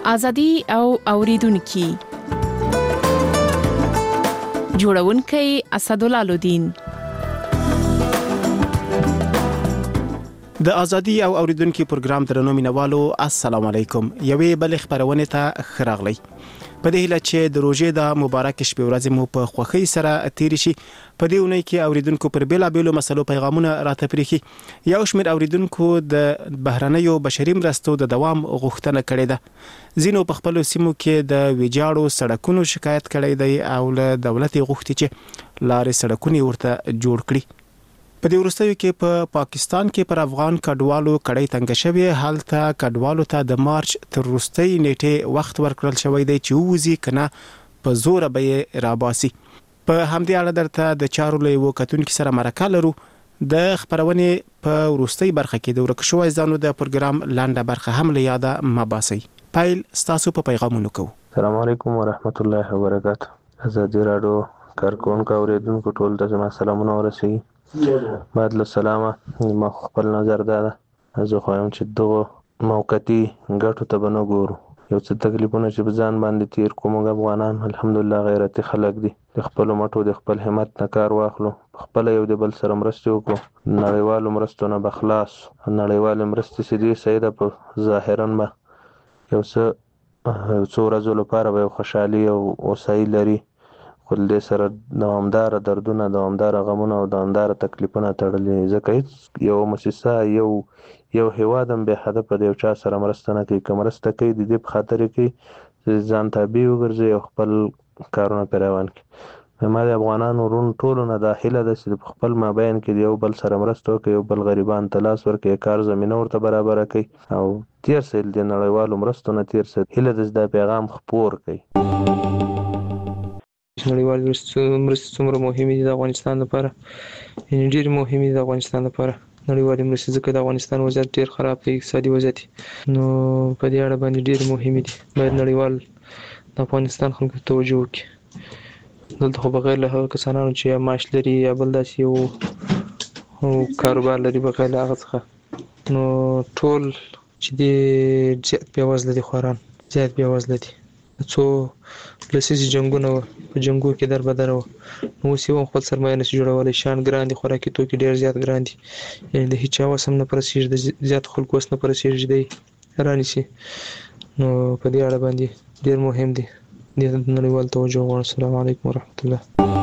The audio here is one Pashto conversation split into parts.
ازادي او اوریدونکو جوړونکي اسدالله الدین. د ازادي او اوریدونکو پروګرام درنو مینوالو السلام علیکم. یوې بل خبرونه ته خراغلی. په دې هیله چې د روزې د مبارک شپې ورځې مو په خوښۍ سره تیر شي. په دې ونې کې اوریدونکو پر بیلابېلو مسلو پیغامونه راته پریخي. یو شمېر اوریدونکو د بهرنیو بشري مرستو د دوام غوښتنه کړې ده. ځینو په خپل سیمو کې د ویجاړو سړکونو شکایت کړی دی او له دولت غوښتي چې لارې سړکونه ورته جوړ کړي. په دې وروستیو کې په پاکستان کې پر افغان کډوالو کړۍ تنګ شوی. حالته کډوالو ته د مارچ تر وروستۍ نیټه وخت ورکړل شوی دی چې ووزي کنه په زور به راباسي. په همدې اړه درته د چارو له وکټونکو سره مرکه لرو. د خبرونه په وروستۍ برخه کې د ورک شوی ځانو د پروګرام لاندې برخه هم له یاده مباسي. پایل ستاسو په پیغامونو کو. السلام علیکم ورحمت الله وبرکاته. ازادي رادیو کارکونکو اوریدونکو ټول ته زما سلامونه ورسوي. بعد له سلامه ما خپل نظر ده زه خوایم چې دغه موقتی ګټو ته بنو ګورو. یو څه تکلیفونه چې ځان باندې تیر کوم افغانان الحمدلله غیرتي خلک دي. خپل مټو د خپل همت نه کار واخلو. خپل یو د بل سره مرسته وکړو. نړیوالو مرستو نه بخلاص. نړیوال مرستې سړي سیده په ظاهرا ما یو څه ورځې لپاره به خوشحالي او اوسایي لري. خو دې سره دوامدار دردونه، دوامدار غمونه او دوامدار تکلیفونه تړلي. ځکه هیڅ یو مؤسسه یو هیواد هم به هدف د یو چا سره مرسته نه کوي. که مرسته کوي د دې په خاطر کوي چې ځان تابع وګرځي او خپل کارونه پرې روان کړي. ما د افغانانو ورونو ټولو نه داخله ده چې په خپل مابین کې یو بل سره مرسته وکړي، یو بل غریبان ته لاس ورکړي، کار زمینه ورته برابره کړي او تیر سیل د نړیوالو مرستو نه تیر سیل هیله د پیغام خپور کړي. نړیوال مرستې څومره مهمې دي د افغانستان لپاره، یعنې ډېرې مهمې دي د افغانستان لپاره نړیوالې مرستې، ځکه د افغانستان وضعیت ډېر خراب دی، اقتصادي وضعیت. نو په دې اړه باندې ډېرې مهمې دي. باید نړیوال د افغانستان خلکو ته توجه وکړي. دلته خو بغیر له هغه کسانو چې یا معاش لري یا بل داسې یو کاروبار لري، بغیر له هغه څخه نو ټول چې دې زیات بېوزله دي، خوران زیات بېوزله دي. څو لسیزې جنګونه وو، په جنګو کې در بدره وو، نو اوس یې هم خپل سرمایه نشي جوړولی. شیان ګران دي، خوراکي توکي ډېر زیات ګران دي، یعنې د هېچا وس هم نه پرسېږي، د زیاتو خلکو وس نه پرسېږي دی رانیسي. نو په دې اړه باندې ډېر مهم دی، دې ته نړیوال توجه غواړم. السلام علیکم ورحمت الله.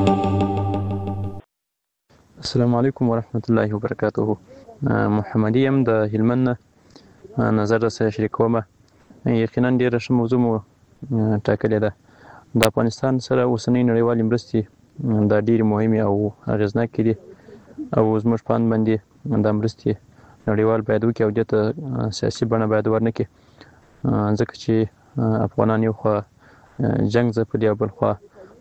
السلام علیکم ورحمت الله وبرکاته. محمدي یم د هلمند نظر سره شریکوم. یقینا ډېره ښه موضوع مو ټاکلې ده. د افغانستان سره اوسنۍ نړیوالې مرستې دا ډېرې مهمې او اغېزناکې دي او زموږ په اند باندې دا مرستې نړیوال باید وکړي او دې ته سیاسي بڼه باید ورنه کړي، ځکه چې افغانان یو خوا جنګ ځپلي او بل خوا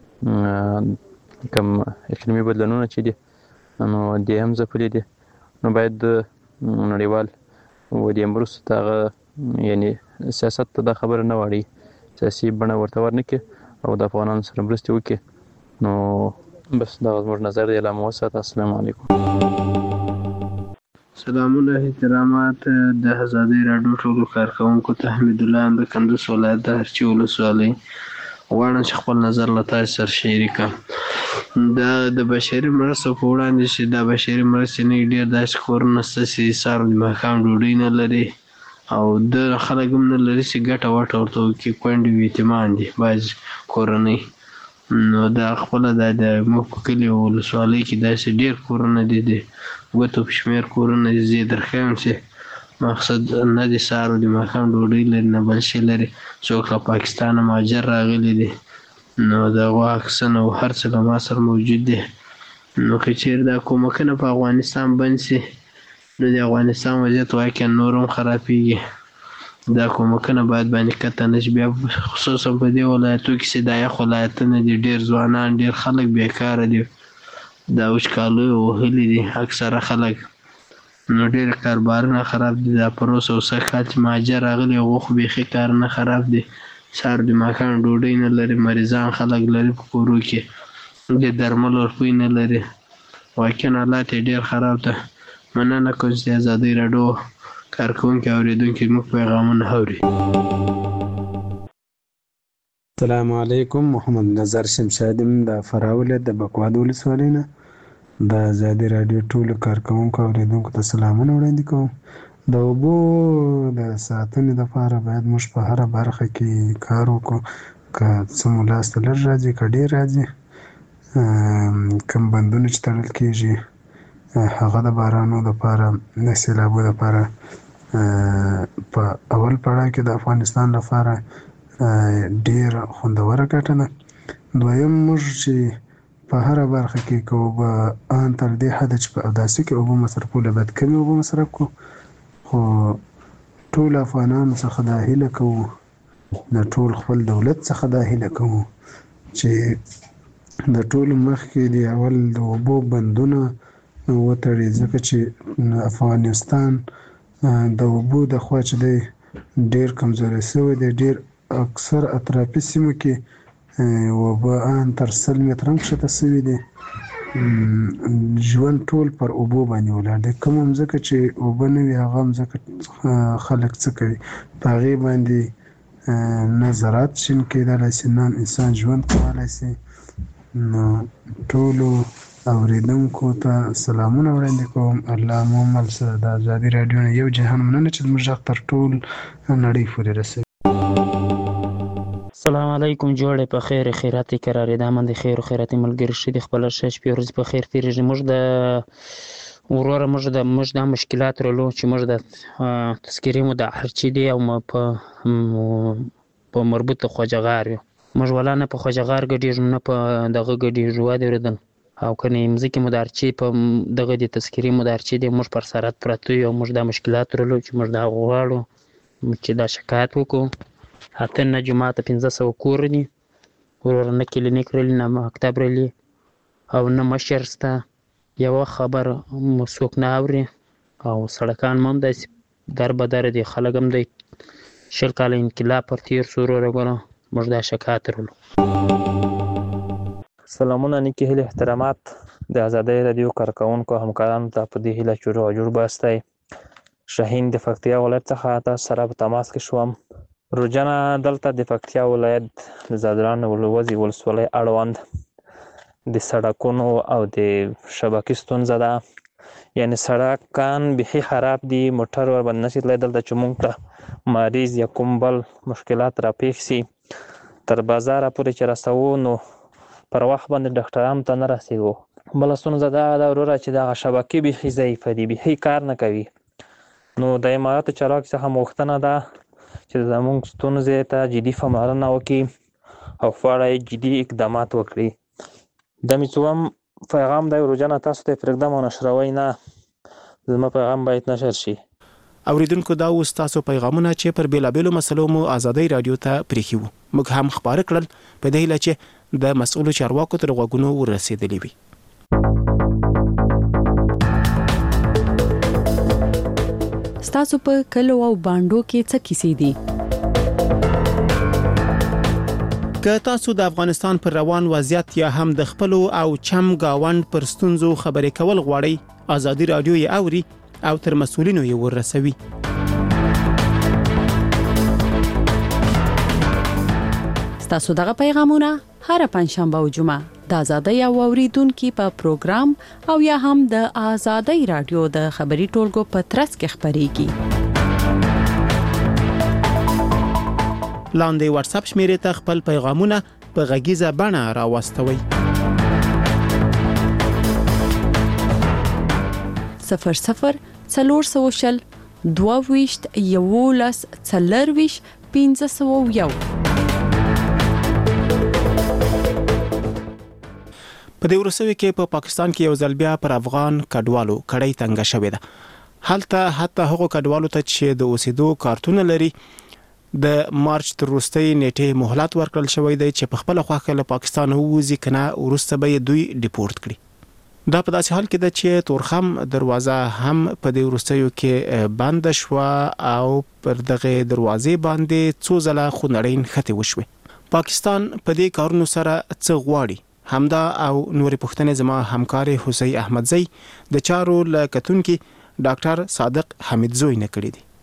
کوم اقلیمي بدلونونه چې دي نو دې هم ځپلي دي. نو باید نړیوال و دې مرستو ته هغه یعنې سیاست ته دا خبره نه واړي، سیاسي بڼه ورته ورنه کړي او د افغانانو سره مرستې وکړي. نو بس دا زموږ نظر دی. لا مو وساته. السلام علیکم. سلامونه احترامات د ازادي راډیو ټولو کارکونکو ته. حمید الله د کندوز ولایت د هرچی ولسوالۍ غواړم چې خپل نظر له تاسو سره شریک کړم. د بشري مرستو په وړاندې چې دا بشري مرستې نه ډېر داسې کورونه شته چې سهار د ماښام ډوډۍ نه لري او د خلک هم نه لري چې ګټه وټه ورته وکړي. کونډې او یتیمان دي بعض کورنۍ. نو دا خپله د موږ په کلي او ولسوالۍ کې داسې ډېر کورونه دي، د ګوتو په شمېر کورونه دي. زه یې درښیم چې مقصد نه د سهار او د ماښام ډوډۍ لري نه بل شی لري. څوک له پاکستانه مهاجر راغلي دي، نو د هغو عکسونه او هر څه له ما سره موجود دي. نو که چېرې دا کومکونه په افغانستان بند شي نو د افغانستان وضعیت واقعا نور هم خرابېږي. دا کومکونه باید باندې کته نه شي. بیا خصوصا په دې ولایتو کې چې دا یخ ولایتونه دي، ډېر ځوانان ډېر خلک بیکاره دي، دا وچکالۍ وهلي دي اکثره خلک. نو ډېر کاروبارونه خراب دي. دا پروس او سږ کال چې مهاجر راغلي هغو خو بیخي کارونه خراب دي. سهار د ماښام ډوډۍ نه لري، مریضان خلک لري په کورو کې، د درملو روپۍ نه لري. واقعا حالات یې ډېر خراب ده. مننه کوم چې ازادي راډیو کارکونکي اوریدونکي موږ پیغامونه اوري. السلام علیکم. محمد نظر شمشادیم د فراه ولایت د بکواد ولسوالۍ نه. د ازادي راډیو ټولو کارکوونکو او اورېدونکو ته سلامونه وړاندې کوم. د اوبو د ساتنې لپاره باید موږ په هره برخه کې کار وکړو، که څه مو لاس ته لږ راځي که ډېر راځي. کوم بندونه چې تړل کېږي هغه د بارانو لپاره، د سیلابو لپاره په اول پړاو کې د افغانستان لپاره ډېره خوندوره ګټه ده. دویم، موږ چې په هره برخه کې که اوبه ان تر دې حده چې په اوداسه کې اوبه مصرفول باید کمې اوبه مصرف کړو، خو ټول افغانانو څخه دا هیله کوو، د ټول خپل دولت څخه دا هیله کوو چې د ټولو مخکې د اول د اوبو بندونه وتړي، ځکه چې افغانستان د اوبو د خوا چې دی ډېر کمزوری شوی دی. ډېر اکثر اطرافي سیمو کې اوبه ان تر 100 متره هم کښته شوي دي. ژوند ټول پر اوبو باندې ولاړ دی. کومه مځکه چې اوبه نه وي هغه مځکه خلک څه کوي؟ په هغې باندې نه زراعت شین کېدلی شي، نه انسان ژوند کولی شي. نو ټولو اورېدونکو ته سلامونه وړاندې کوم. الله مو مل شه. د ازادي راډیو نه یو جهان مننه چې زموږ غږ تر ټول نړۍ پورې رسوي. السلام علیکم. جوړې په خیر خیراتي قرارې ده. من د خیر و خیراتي ملګري شي د خپل شش په ورځ په خیر تیریږي. موږ د وروره موږ د مشکلات رلو چې موږ د تذکرې مو د هرچی دی او په مربوط خواجه غار یو. موږ ولا نه په خواجه غار ګډېږو نه په دغه ګډېږو. وادي اورېدل او کنه مځکې مو د هرچی په دغه د تذکرې مو د هرچی دی موږ پر سرحد پراته یو. موږ د مشکلات رلو چې موږ د غواړو چې دا شکایت وکړو. اته نه جماعت 1500 کور دي، ورور نه کلینیک رلی، نه مکتب رلی او نه مشر سته. یوه خبر څوک نه اوري او سړکان هم داسې در بدر دي. خلک هم د 20 کاله انقلاب پر تیر سو وروره ګوره موږ دا شکایت رلو. سلامونه، نیکې هیلې احترامات د ازادۍ راډیو کارکوونکو همکارانو ته په دې هیله چې روغ جوړ باستی. شاهین د پکتیا ولایت څخه تاسو سره په تماس کې شوم. روجنه دلته د پکتیا ولایت د زادران ولوزي ولسوالۍ اړوند د سړکونو او د شبکې ستونزه ده. یعنی سړکان بیخي خراب دي، موټر ورباندې نشي تللی. دلته چې موږ ته مریض یا کوم بل مشکلات راپېښ سي تر بازاره پورې چې رسوو نو پر وخت باندې ډاکټرانو ته نه رسېږو. بله ستونزه دا ده وروره چې دغه شبکې بیخي ضعیفه دي، بیخي کار نه کوي. نو د اماراتو چارواکو څخه غوښتنه ده چې زموږ ستونزې ته جدي پاملرنه وکړي او په اړه یې جدي اقدامات وکړي. د مې څوم پیغام دی روجانه تاسو ته پرېږدم او نشروئ نه. زما پیغام باید نشر شي. اوریدونکو دا اوس تاسو پیغامونه چې پر بیلابېلو مسلو مو ازادۍ راډیو ته پرېښي وو. موږ هم خپاره کړل په دې هیله چې د مسؤلو چارواکو تر غوږونو ورسېدلي وي. ستاسو په کلو او بانډو کې څه کیسې دي؟ که تاسو د افغانستان پر روان وضعیت یا هم د خپل او چم گاوند پر ستونزو خبرې کول غواړئ، ازادي راډیو یې اوري او تر مسؤلینو یې ورسوي. ستاسو دغه پیغامونه هر پنځشنبه او جمعه د ازادۍ او اوریدونکو په پروګرام او یا هم د ازادۍ راډیو د خبري ټولګو په ترڅ کې خبريږي. لاندې واتس اپ شمیرې ته خپل پیغامونه په غږیزه بڼه راوستوئ. 00 400 22 11 40 501. په دې ورسوي کې په پاکستان کې یو ځل بیا پر افغان کډوالو کړۍ تنګه شوې ده. هلته حتی هغو کډوالو ته چې د اوسېدو کارتونه لري د مارچ تر وروستۍ نیټې مهلت ورکړل شوی دی چې په خپله خوښه له پاکستان ووځي، کنه وروسته به یې دوی ډیپورت کړي. دا په داسې حال کې ده چې تورخم دروازه هم په دې وروستیو کې بند شوه او پر دغه دروازې باندې څو ځله خونړۍ نښتې وشوې. پاکستان په دې کارونو سره څه غواړي؟ همدا او نورې پوښتنې زما همکار حسین احمدزی د چارو له کتونکي ډاکټر صادق حمیدزوی نه کړې دي.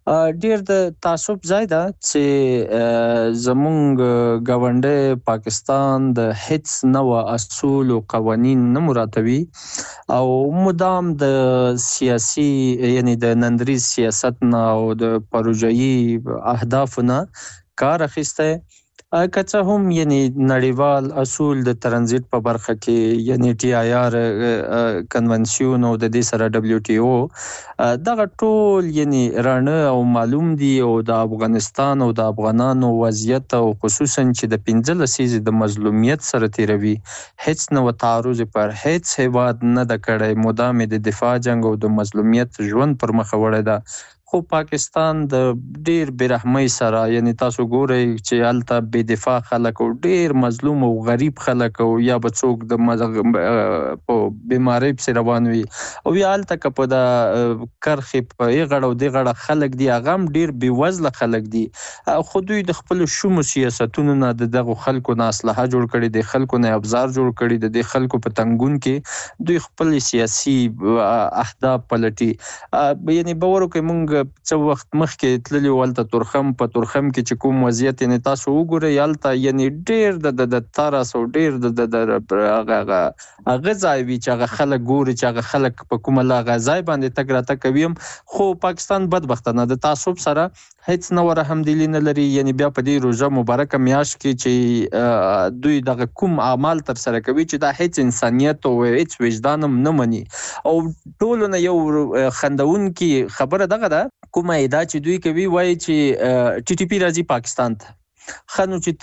ډیر د تعصب ځای ده چې زمونږ ګاونډی پاکستان د هیڅ نوع اصول او قوانین نه مراعاتوي او مدام د سیاسي یعنی د نندریز سیاست نه او د پروژایي اهدافو نه کار اخیستی که څه هم یعنی نړیوال اصول د ترانزیت په برخه کې یعنی TIR کنونسیون او د دې سره WTO دغه ټول یعنی رانه او معلوم دي او د افغانستان او د افغانانو وضعیت او خصوصا چې د 15 لسیزې د مظلومیت سره تیروي هیڅ نو تعرض پر هیڅ هیواد نه د کړی مدام د دفاع جنگ او د مظلومیت ژوند پر مخ وړی ده خو پاکستان د ډیر برحمۍ سره یعنی تاسو ګورئ چې هلته بې دفاع خلک او ډیر مظلوم او غریب خلک او یا به څوک د په بیمارۍ پسې روان وي او یا هلته که په د کرښې په یې غړه او دې غړه خلک دي هغه هم ډیر بېوزله خلک دي خو دوی د خپلو شومو سیاستونو نه د دغو خلکو نه اسلحه جوړ کړي د خلکو نه ابزار جوړ کړي د دې خلکو په تنګون کې دوی خپل سیاسي اهداف پلټي یعنی باور وکړئ موږ څه وخت مخکې تللي وو هلته تورخم کې چې کوم وضعیت یعنی تاسو وګورئ هلته یعنی ډېر د طرز او ډېر هغه ځای وي چې هغه خلک ګوري چې هغه خلک په کومه هغه ځای باندې تګ راتګ کوي خو پاکستان بدبختانه د تعصب سره هیڅ نوع رحمدلي نه لري یعنی بیا په دې روژه مبارکه میاشت کې چې دوی دغه کوم اعمال ترسره کوي چې دا هیڅ انسانیت او هیڅ وجدان هم نه مني او ټولو نه یو خندونکي خبره دغه ده کومه ادعا چې دوی کوي وایي چې TTP راځي پاکستان ته خنو چې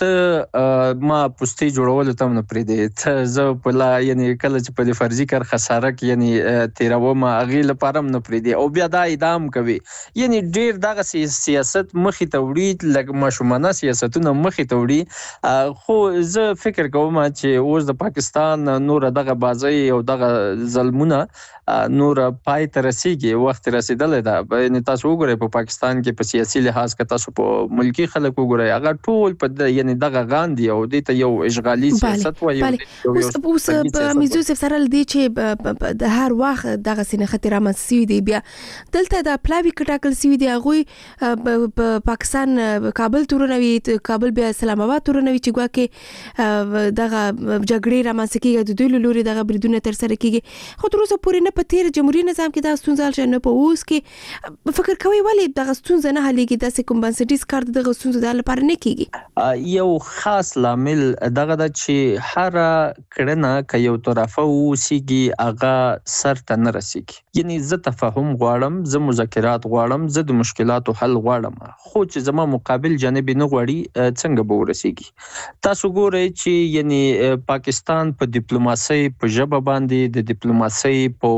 ته ما پوستې جوړول ته نه پرېږدې ته زه په لا یعنی کله چې په دې فرضي کار خساره کې یعنی تیروم هغې لپاره هم نه پرېږدې او بیا دا ادعا هم کوي یعنی ډېر دغه سیاست مخې ته وړي لږ ماشومانه سیاستونه مخې ته وړي خو زه فکر کوم چې اوس د پاکستان نوره دغه بازۍ او دغه ظلمونه نوره پای ته رسیږي وخت رسیدلی ده یعنی تاسو وګورئ په پاکستان کې په سیاسي لحاظ که تاسو په ملکي خلک وګورئ هغه ټول په یعنی دغه غاندي او دې ته یو اشغالي سیاست وایي اوس میزو صاحب سره لدی چې د هر وخت دغه سینه خطر رامنځته شوي دي بیا دلته د پلاوي کټاکل شوي دي هغوی په پاکستان کابل تورنوي کابل بیا اسلام آباد تورنوي چې ګواکې دغه جګړې رامنځته کېږي د دوی له لورې دغه بریدونه ترسره کېږي خو تر اوسه پورې نه په تیر جمهوریت نظام کې دا ستونزه حل شوې نه په اوس کې فکر کوئ ولې دغه ستونزه نه حلېږي داسې کوم بنسټیز کار دغه ستونزو د حل لپاره نه کېږي یو خاص لامل دغه ده چې هره کړنه که یو طرفه واوسیږي هغه سر ته نه رسیږي یعنی زه تفاهم غواړم زه مذاکرات غواړم زه د مشکلاتو حل غواړم خو چې زما مقابل جانب نه غواړي څنګه به ورسیږي تاسو ګورئ چې یعنی پاکستان په ډیپلوماسۍ په ژبه باندې د ډیپلوماسۍ په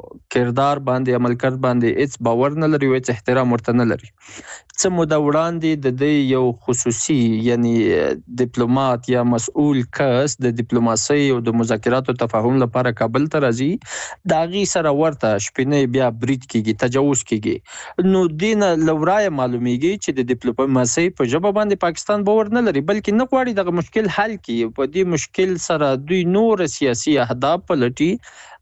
کردار باندې عمل کرد باندې هیڅ باور نه لري او هیڅ احترام ورته نه لري څه موده وړاندې د دې یو خصوصي یعنی ډیپلومات یا مسؤل کس د ډیپلوماسۍ او د مذاکراتو تفاهم لپاره کابل ته راځي د هغې سره ورته شپینۍ بیا برید کېږي تجاوز کېږي نو دې نه له ورایه معلومیږي چې د ډیپلوماسۍ په ژبه باندې پاکستان باور نه لري بلکې نه غواړي دغه مشکل حل کړي په دې مشکل سره دوی نور سیاسي اهداف پلټي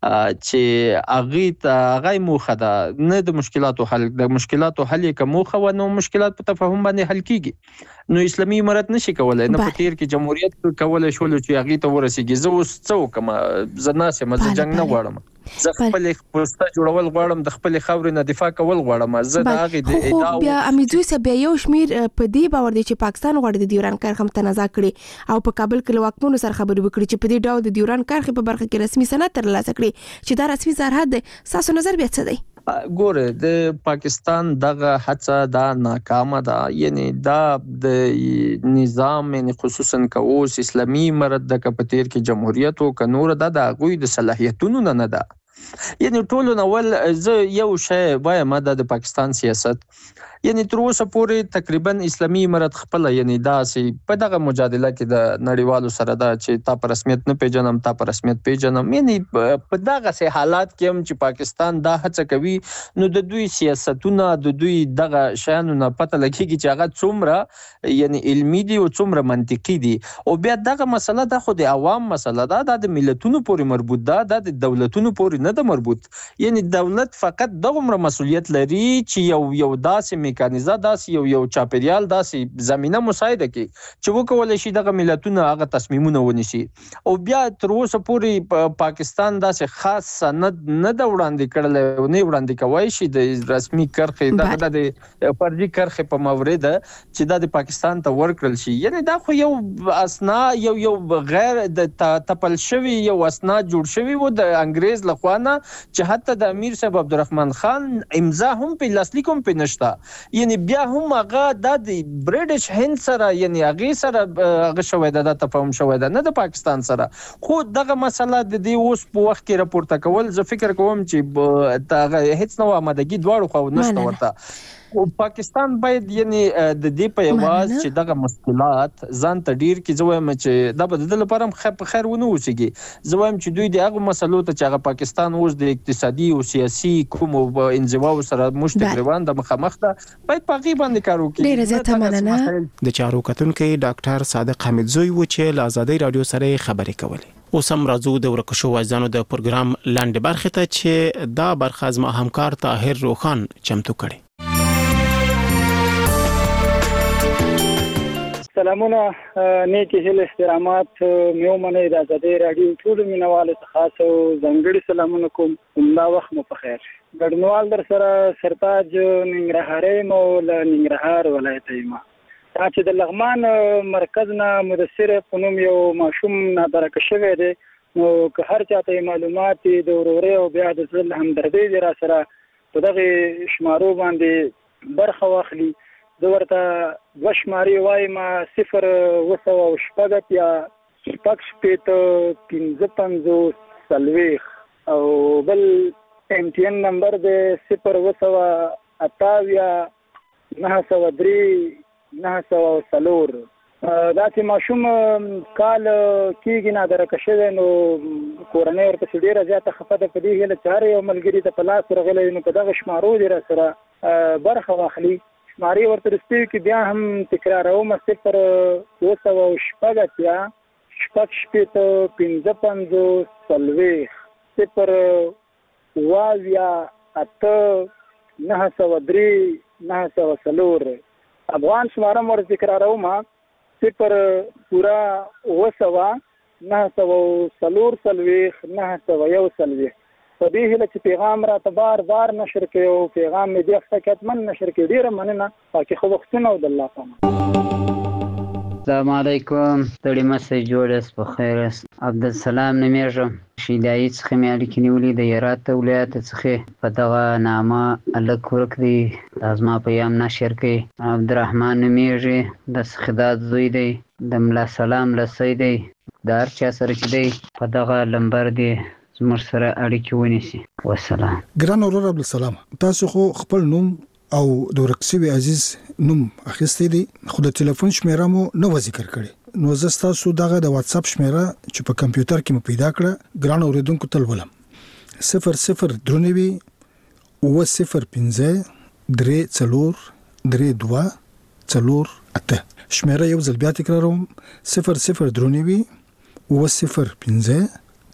چې هغه موخه ده نه د مشکلاتو حل د مشکلاتو حل یې که موخه و نو مشکلات په تفاهم باندې حل کیږي نو اسلامي امارت نشي کولای نه په تیر کې جمهوریت کولای شول چې هغه ته ورسیږي زه اوس څه وکم زه ناسم زه جنگ نه غواړم زه خپل پوسټه جوړول غواړم د خپل خاورې نه دفاع کول غواړم زه د هغه د ادعا بیا امیدوي سه بیا یو شمیر په دې باور دي چې پاکستان غواړي د ډیوران کرښه متنازع کړي او په کابل کې واکمنو سره خبرې وکړي چې په دې ډول د ډیوران کرښه په برخه کې رسمي سند ترلاسه کړي چې دا رسمي سرحد دی تاسو نظر بیا څه دی ګوره د پاکستان دغه هڅه دا ناکامه ده یعنی دا د نظام یعنی خصوصا که اوس اسلامي امارت د کپتیر کې جمهوریت او کنور د هغوی د صلاحیتونو نه ده یعنی ټولو نول زه یو شی وایم د پاکستان سیاست یعنی تر اوسه پورې تقریبا اسلامي امارت خپل یعنی داسې په دغه مجادله کې د نړیوالو سره دا چې تا په رسمیت نه پیژنم تا په رسمیت پیژنم یعنی په دغه سه حالات کې هم چې پاکستان دا هڅه کوي نو د دوی سیاستونه د دوی دغه شیانو نه پته لګیږي چې هغه څومره یعنی علمي دي او څومره منطقي دي او بیا دغه مسله د خو د عوام مسله ده د ملتونو پورې مربوط ده د دولتونو پورې نه د مربوط. یعنی دولت فقط دغه مسؤلیت لري چې یو داسې میکانیزه داسې یو چاپیریال داسې زمينه مساعده کړي چې وکولای شي دغه ملتونه هغه تصمیمونه ونیسي. او بیا تر اوسه پورې پاکستان داسې خاص سند نه د وړاندې کړل، نه وړاندې کوي شي د رسمي کرخې د فرضي کرخې په مورد چې د پاکستان ته ورکړل شي. یعنی دا خو یو اسنا یو غیر د تپل شوی یو اسنا جوړ شوی و د انګريز لخوا نه چې حتی د امیر صاحب عبدالرحمن خان امضا هم په لاسلیک هم په نشتا. یعنی بیا هم هغه د برټش هند سره یعنی هغه سره هغه شوی د تفاهم شوی د نه د پاکستان سره. خو دغه مسله د دې اوس په وخت کې راپورته کول زه فکر کوم چې دا هیڅ نو آمادګي دواړو خو نشته ورته. او پاکستان باید یعنی د دې په یواز چې دغه مشکلات ځان ته ډیر کې زویم چې دا به د لپاره په خیر ونه وسیږي. زویم چې دوی دغه مسلو ته چې پاکستان اوس د اقتصادي او سیاسي کوم انزواو سره مشتګروان د مخامخ ده باید په غي باندې کار وکړي. ډیر زیاته مننه. د چارو کتونکو ډاکټر صادق حمیدزوی و چې له آزادۍ رادیو سره خبرې کولې. اوس هم راځو د ورکشو وایزانو د پروګرام لاندې برخه ته چې دا برخه زما همکار طاهر روخان چمتو کړي. سلامونه، نیکی هیله احترامات مې ومنئ. د آزادۍ رادیو ټولو مینوالو ته خاص او ځانګړي سلامونه کوم. همدا وخت مو په خیر. ګډونوال در سره سرتاج ننګرهاري یم او له ننګرهار ولایت یم. دا چې د لغمان مرکز نه مدثر په نوم یو ماشوم نادرکه شوی دی، نو که هر چاته معلومات د وروري او بیا د زړه همدردي دی را سره په دغه شمارو باندې برخه واخلي. زه ورته دوه شمارې وایم 0 یا 6 او بل MTN نمبر دی 0 یا 903 دا چې ماشوم کال کېږي نادرکه شوی، نو کورنۍ ورپسې ډېره زیاته خفه ده. په دې هیله چې هر یو ملګري ته په لاس ورغلی نو په دغه شمارو دې را سره برخه واخلي. شمارې ورته رسېږي کې بیا هم تکراروم 0 یا 6 افغان شمارم ورته تکراروم 0 په دې هیله چې پیغام را ته بار نشر کړي او پیغام دې حقیقتمن نشر کړي. ډیره مننه. پاکي خو وختونه او د الله پامه. السلام علیکم. ستړي مسه جوړس په خیر. عبدالسلام نمیږم. شیدای څخه مې اړیکې نیولې د هرات ولایت څخه په دغه نامه الک ورک دی. لازمه پیغام نشر کړي. عبدالرحمن نمیږي د سخدات زوی دی، د ملا سلام لسی دی، د هر چا سره چې دی په دغه لمبر دی زموږ سره اړیکې ونیسي. والسلام. ګران اورور عبدالسلام، تاسو خو خپل نوم او د ورکسوي عزیز نوم اخیستی دی، خو د ټلیفون شمیره مو نو ذکر کړي. نو زه تاسو دغه د واتس اپ شمیره چې په کمپیوټر کې مو پیدا کړه ګران اوریدونکو تل ولم 00 درنوي 005 3 4 8. شمیره یو ځل بیا تکراروم 00 درنوي 005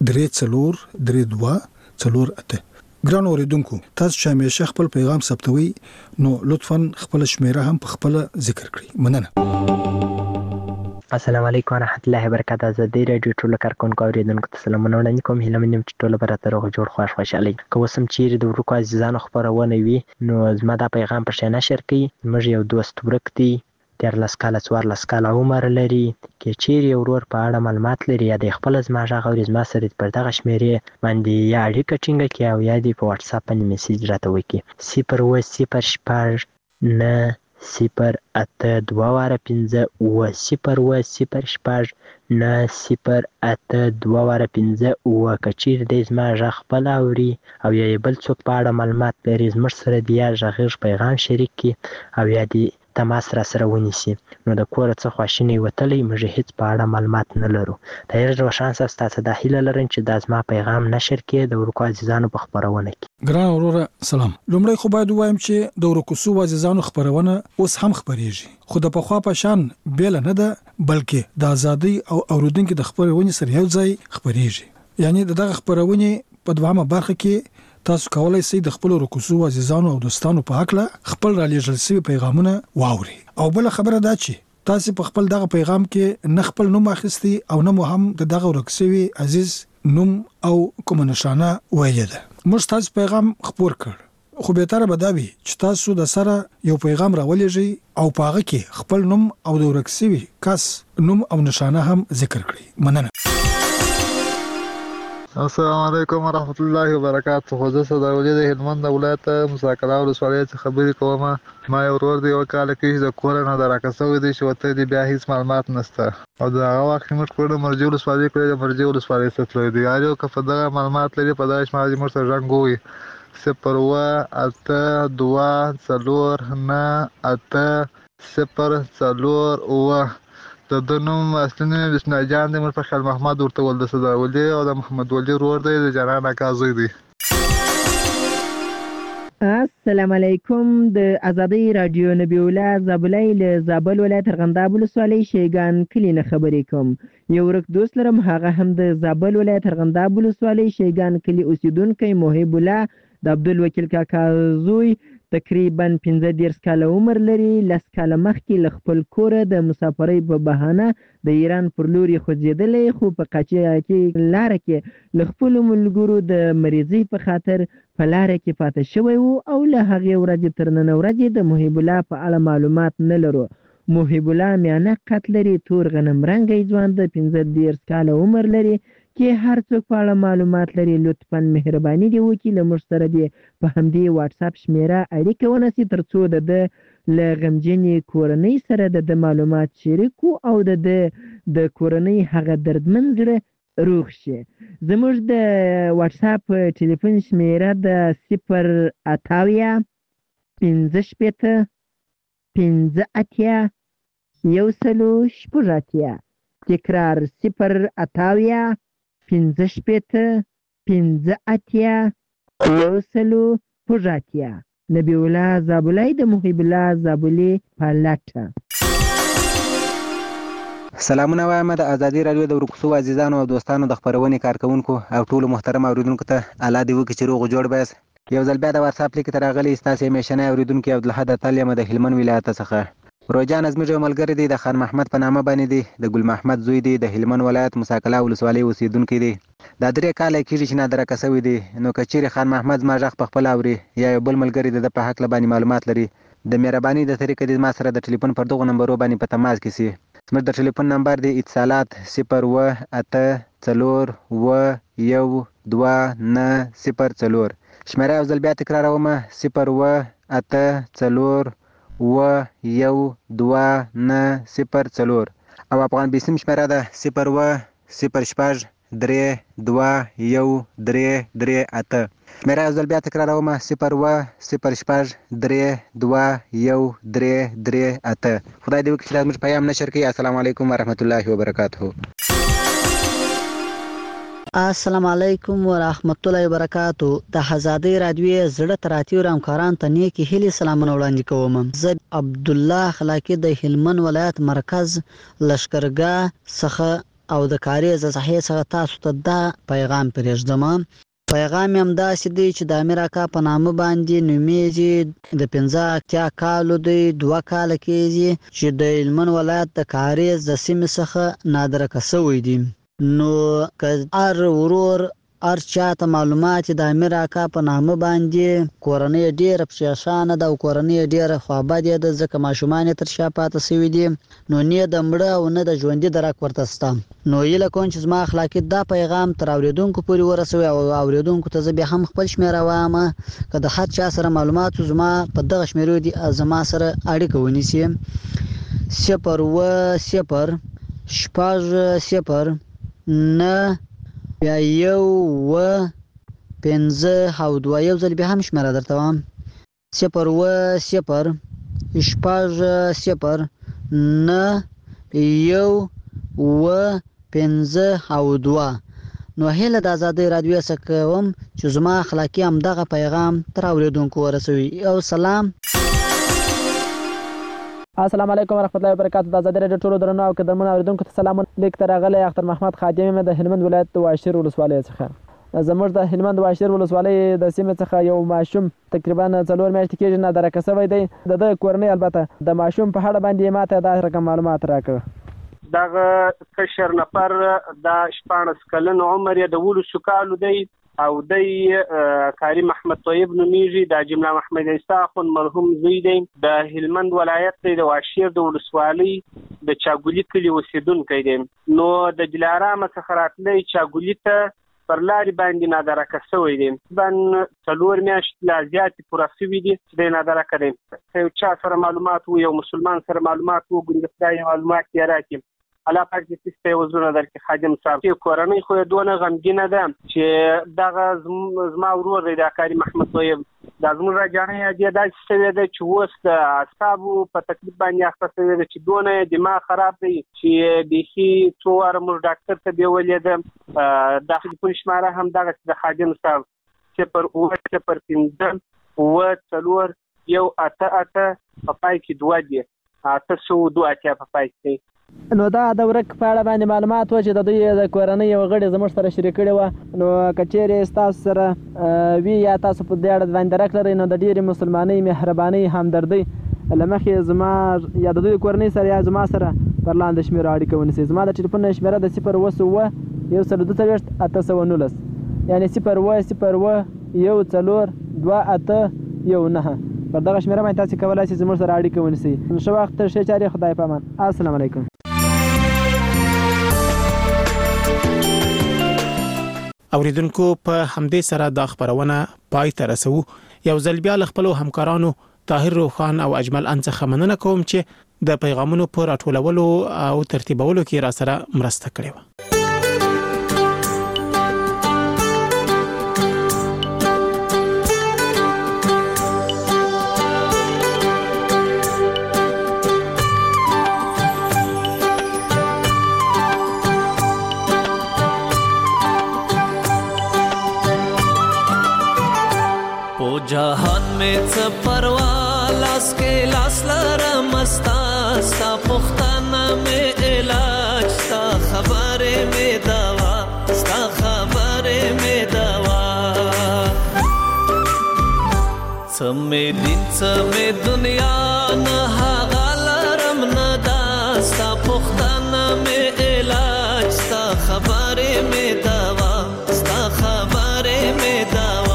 3 4 ګران اوریدونکو، تاسو چې همیشه خپل پیغام ثبتوي نو لطفاً خپل شمیره هم په خپل ذکر کړئ. مننه. السلام علیکم ورحمت الله وبرکاته. آزادۍ رادیو ټولو کارکونکو اوریدونکو ته سلامونه وړاندې کوم. هیله مې چې ټول به راته روغ جوړ خوشحالي. که اوس هم چیرې د ورکو عزیزانو خپرونه وي نو زما دا پیغام پر شا نشر کړئ. موږ یو دوست ورک دی، 14 کاله 14 کاله عمر لري. کې چیرې ورور په اړه معلومات لري یا د خپل زما غږ اوري زما سره پر دغه شمیرې باندې یا اړیکه ټینګه کړي او یا دې په واتس اپ باندې میسج راته وکړي. 0 0 8 2 5 0 0 8 2 5 او کچیر د زما غږ خپل اوري او یا بل څوک په اړه معلومات لري زموږ سره دی یا غږ پیغام شریک کړي او یا دې تماس را سره ونیسي. نو د کور څخه خواشینی وتلی موږ هیڅ په اړه معلومات نه لرو. دا یو روښان تاسو د هیله لرم چې د زما پیغام نشر کړي د ورکو عزیزانو په خبرونه کې. ګران وروره سلام. لومړی خو باید وایم چې د ورکو عزیزانو خبرونه اوس هم خبريږي، خو د پخوا په شان بیل نه ده، بلکې د ازادي او اوریدونکو د خبرونه سره یو ځای خبريږي. یعنی دغه خبرونه په دوامه برخه کې تاسو کولای شئ د خپل رکوسو عزیزانو او دوستانو په حق له خپل را لېږل شوي پیغامونه واوري. او بل خبره دا چې تاسو په خپل دغه پیغام کې نه خپل نوم اخیستی او نه مو هم دغه ورکسوي عزیز نوم او کوم نشانه ویلې ده. موږ تاسو پیغام خپور کړ، خو به تر بداوي چې تاسو د سره یو پیغام راولېږئ او په هغه کې خپل نوم او د ورکسوي کس نوم او نشانه هم ذکر کړئ. مننه. السلام علیکم ورحمت الله وبرکاته. خو زه صداولي د هلمند ولایت مساکلا ولسوالۍ څخه خبرې کوم. ما یو ورور دی یو کال کې د کور نه دراکسوي دی چې وته دی بیا هیڅ معلومات نشته او د هغه وخت موږ کړو مرجو ولسوالۍ کړو د مرجو ولسوالۍ څخه دی یارو که په دغه معلومات لري په داش ما دې موږ سره رنګوي 0 د نوم اصلي نوم بسم الله جان دی. موږ په خیال محمد ورته ول د صداولي او د محمد ولي ورور دی د جنان اکازوی دی. السلام علیکم. د ازادي رادیو نبی الله زابلای له زابل ولایت ارغنداب ولسوالۍ شیګان کلی نه خبرې کوم. یو ورک دوست لرم، هغه هم د زابل ولایت ارغنداب ولسوالۍ شیګان کلی اوسیدونکی محب الله د عبدالوکیل کاکا زوی تقریبا 15 کاله عمر لري. 10 کاله مخکې له خپل کوره د مسافرۍ په بهانه د ایران پر لور خوځېدلی، خو په قاچاقي لاره کې له خپلو ملګرو د مریضۍ په خاطر په لاره کې پاتې شوی و او له هغې ورځې تر نن ورځې د محب الله په اړه معلومات نه لرو. محب الله میانه قد لري، تور غنم رنګی ځوان د 15 کاله عمر لري. کې هر څوک په اړه معلومات لري لطفاً مهرباني دې وکړي له موږ سره دې په همدې واتساپ شمیره اړیکه ونیسي ترڅو د له غمجنې کورنۍ سره د معلومات شریکو او د کورنۍ هغه دردمن زړه روغ شي. زموږ د واتساپ ټلیفون شمیره د 080 15 15 180 تکرار 080 15 15 180 نبی الله زابلای د محب الله زابلی پالټه. سلامونه وایم د ازادي رادیو د ورکوسو عزیزانو او دوستانو د خبرونې کارکونکو او ټولو محترم اوریدونکو ته الله دې وکړي چې روغ جوړ بس. یو ځل بیا د واتساپ لیک ته راغلی ستاسو همیشنی اوریدونکي عبدالحد اتل یم د هلمند ولایت څخه. روجان زموږ یو ملګری دی د خان محمد په نامه باندې دی، د ګل محمد زوی دی، د هلمند ولایت مساکلا ولسوالۍ اوسیدونکی دی. دا 3 کاله کېږي چې نادرکه شوی دی. نو که چیرې خان محمد زما غږ په خپل اوري یا یو بل ملګری د په حق باندې معلومات لري، د مهرباني د طریقې د ما سره د ټلیفون پر دغه نمبرو باندې په تماس کې سي. زموږ د ټلیفون نمبر دی اتصالات 018 شمیره یو ځل بیا تکراروم 018 219 او افغان بیسیم شمیره ده 010 321 شمیره یو ځل بیا تکراروم 010 321 خدای دې وکړي چې دا زموږ پیام نشر کړي. السلام علیکم ورحمت الله وبرکاته. السلام علیکم ورحمت الله وبرکاتو. د ازادي رادیو زړه تراتیو همکاران ته نیکی هیلې سلامونه وړاندې کوم. زه عبد الله خلاقی د هلمند ولایت مرکز لشکرګاه څخه او د کاریز صحیح څخه تاسو ته دا پیغام پرېږدم. پیغام هم داسې دی چې د امیر اکا په نامه باندې نومیږي، د 15 کالو دی، 2 کاله کېږي چې د هلمند ولایت د کاریز د سیمې څخه نادرکه شوی دی. نو که هر ورور هر چاته معلومات د امیر اکا په نامه باندې کورنۍ ډېره پریشانه ده او کورنۍ ډېره خوابدې ده ځکه ماشومان یې تر شا پاتې شوي دي، نو نه د مړه او نه د ژوندي درک ورته شته. نو هیله کوم چې زما اخلاقي دا پیغام تر اورېدونکو پورې ورسوي او اورېدونکو ته زه بیا هم خپل شمېره وایم که د هر چا سره معلومات زما په دغه شمېرو دي زما سره اړیکه ونیسي 0 نه بیا 1 5 او 2 یو ځل بیا هم شمېره درته وایم 0 نه 1 5 او 2. نو هیله د ازادي رادیو څخه کوم چې زما اخلاقي همدغه پیغام تر اورېدونکو ورسوي. او سلام. السلام علیکم ورحمت الله وبرکاته. د ازادي رادیو ټولو درنو او قدرمنو اوریدونکو ته سلام. لیک ته راغلی اختر محمد خادم د هلمند ولایت د واشیر ولسوالۍ څخه. زموږ د هلمند واشیر ولسوالۍ د سیمې څخه یو ماشوم تقریبا 4 میاشتې کېږي نادرکه شوی دی. د کورنۍ البته د ماشوم په اړه باندې ماته دا رقم معلومات راکړه. دغه کشر نفر د 14 کلن عمر یې د 12 کالو دی او د کاری محمد طیب نومیږي. د جمله محمد عیسی خون مرحوم زوی دی. د هلمند ولایت د واشیر د ولسوالۍ د چاګولی کلی اوسیدونکی دی. نو د دلارام څخه راتلی چاګولی ته پر لارې باندې نادرکه شوی دی. بن 4 میاشتې لا زیاتې پوره شوي دي چې دی نادرکه دی. یو چا سره معلومات و، یو مسلمان سره معلومات و، ګوندې خدای معلومات یې راکړي. الله پاک دې سپی وزرونه درکړي. خادم صاحب چې کورنۍ خو یې دونه غمګینه ده چې دغه زما ورور دی د کاري محمد طیب، دا زموږ راجانۍ یې داسې شوې ده چې اوس د اعصابو په تکلیف باندې اخته شوې ده چې دونه دماغ خراب دی چې بیخي څو واره موږ ډاکټر ته بیولې ده. د ټلیفون شماره هم دغسې د خادم صاحب 0 0 5 4 8 په پای کې 2 دي 802 په پای کې. نو دا د ورک په اړه باندې معلومات و چې د دوی د کورنۍ یو غړي زموږ سره شریک کړي وه. نو که چیرې ستاسو سره وي یا تاسو په دې اړه باندې درک لرئ نو د ډېرې مسلمانۍ، مهربانۍ، همدردۍ له مخې زما یا د دوی کورنۍ سره یا زما سره پر لاندې شمېرو اړیکه ونیسئ. زما د ټلیفون شمېره د 0 142 یعنی 0 1 4 2 8 1 9. پر دغه شمېره باندې تاسو کولی شئ زموږ سره اړیکه ونیسئ. ښه وخت، ښې چارې، خدای په امان. السلام علیکم. اوریدونکو په همدې سره دا خبرونه پای ته رسو. یو ځل بیا له خپلو همکارانو طاهر روخان او اجمل ان څخه مننه کوم چې د پیغامونو په راټولولو او ترتیبولو کې را سره مرسته کړې وه. जहान में च परवा लास के लास लरम मस्ता सा पुख्ताना में इलाज सा खबरे में दवा सा खबरे में दवा समे दिन समे दुनिया न हालरम न दास्ता पुख्ताना में इलाज सा खबरे में दवा सा खबरे में दवा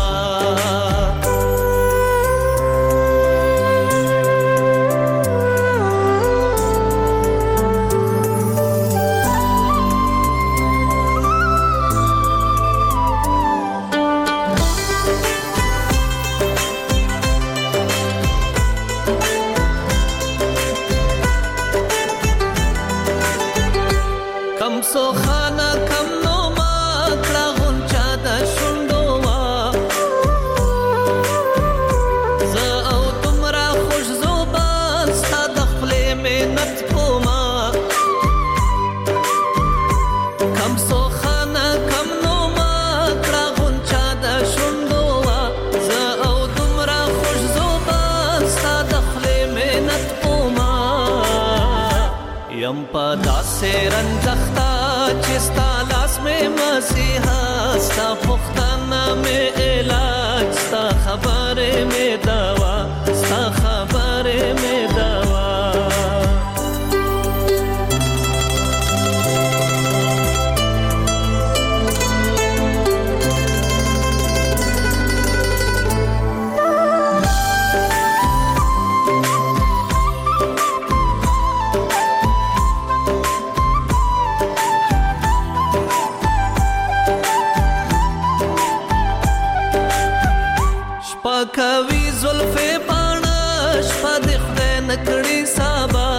से रंजख्ता चिस्ता लास में मसीहा सा पुख्ताना में इलाज सा खबरे में दवा सा खबरे में दवा کوي زلفې پاڼه شپه د خدای نکړي سابا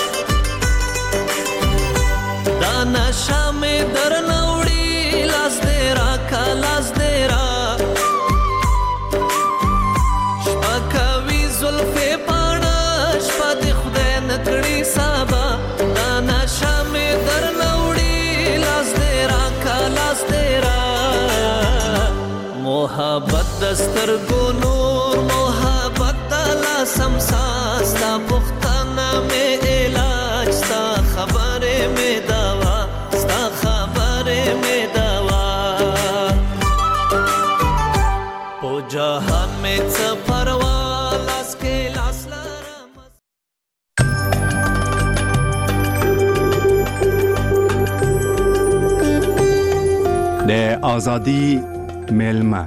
دا نشه مې درنه وړي لاس دې راکه لاس دې را شپه کوي زلفې پاڼه شپه د خدای نکړي سابا دا نشه مې درنه وړي لاس دې راکه لاس دې را محبت دستر گونو سمساستا پختانا میں علاج ستا خبرے میں دوا ستا خبرے میں دوا ازادي میلمه.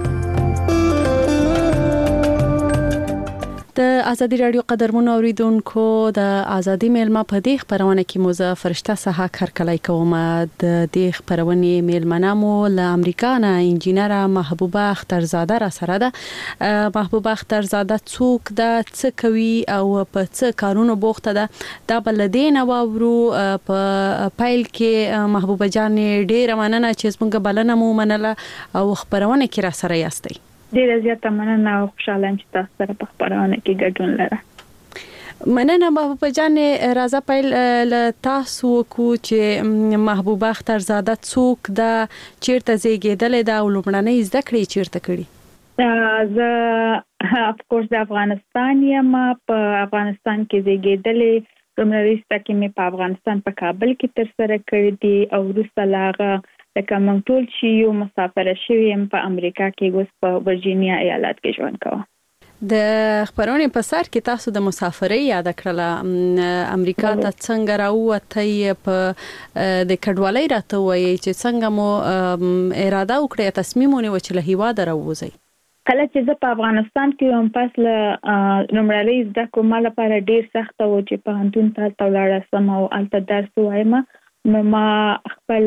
د ازادي رادیو قدرمن اوریدونکو د ازادي میلمه په دې خبرونه کې موزه فرشته سها کارکلای کوم د دې خبرونه میلمنه مو له امریکا نه انجینر محبوبه اخترزاده را سره ده. محبوبه اخترزاده څوک ده، څه کوي او په څه کارونو بوخته ده، دا بلدین او ورو په پایل کې محبوبه جان ډیره مننه چې څنګه بلنه مو منله او خبرونه کې را سره یاستئ. ډیره زیاته مننه او خوشاله یم چې تاسو سره په خبرونه کې ګډون لرم. مننه محبوبه جان. راځه پیل له تاسو کو چې محبوبه اخترزاده څوک ده، چیرته زیږیدلې ده او لومړنۍ زده کړې چیرته کړې؟ زه اف کورس د افغانستان یم، په افغانستان کې زیږیدلې. لومړنۍ زده کړې مې په افغانستان په کابل کې تر سره کړې دي او وروسته لاغه لکه موږ ټول چې یو مسافر شوی یم په امریکا کې، اوس په ورجینیا ایالت کې ژوند کوم. د خبرونه په سر کې تاسو د مسافرۍ یاد کړله، امریکا ته څنګه راووتئ، په د کډوالۍ راته وایي چې څنګه مو اراده وکړه، تصمیم ونیو چې له هیواده راووځئ؟ کله چې زه په افغانستان کې وم، پس له لومړنۍ زده کړو ما لپاره ډیر سخته و چې پوهنتون ته ولاړ شم او هلته درس ووایم. نو ما خپل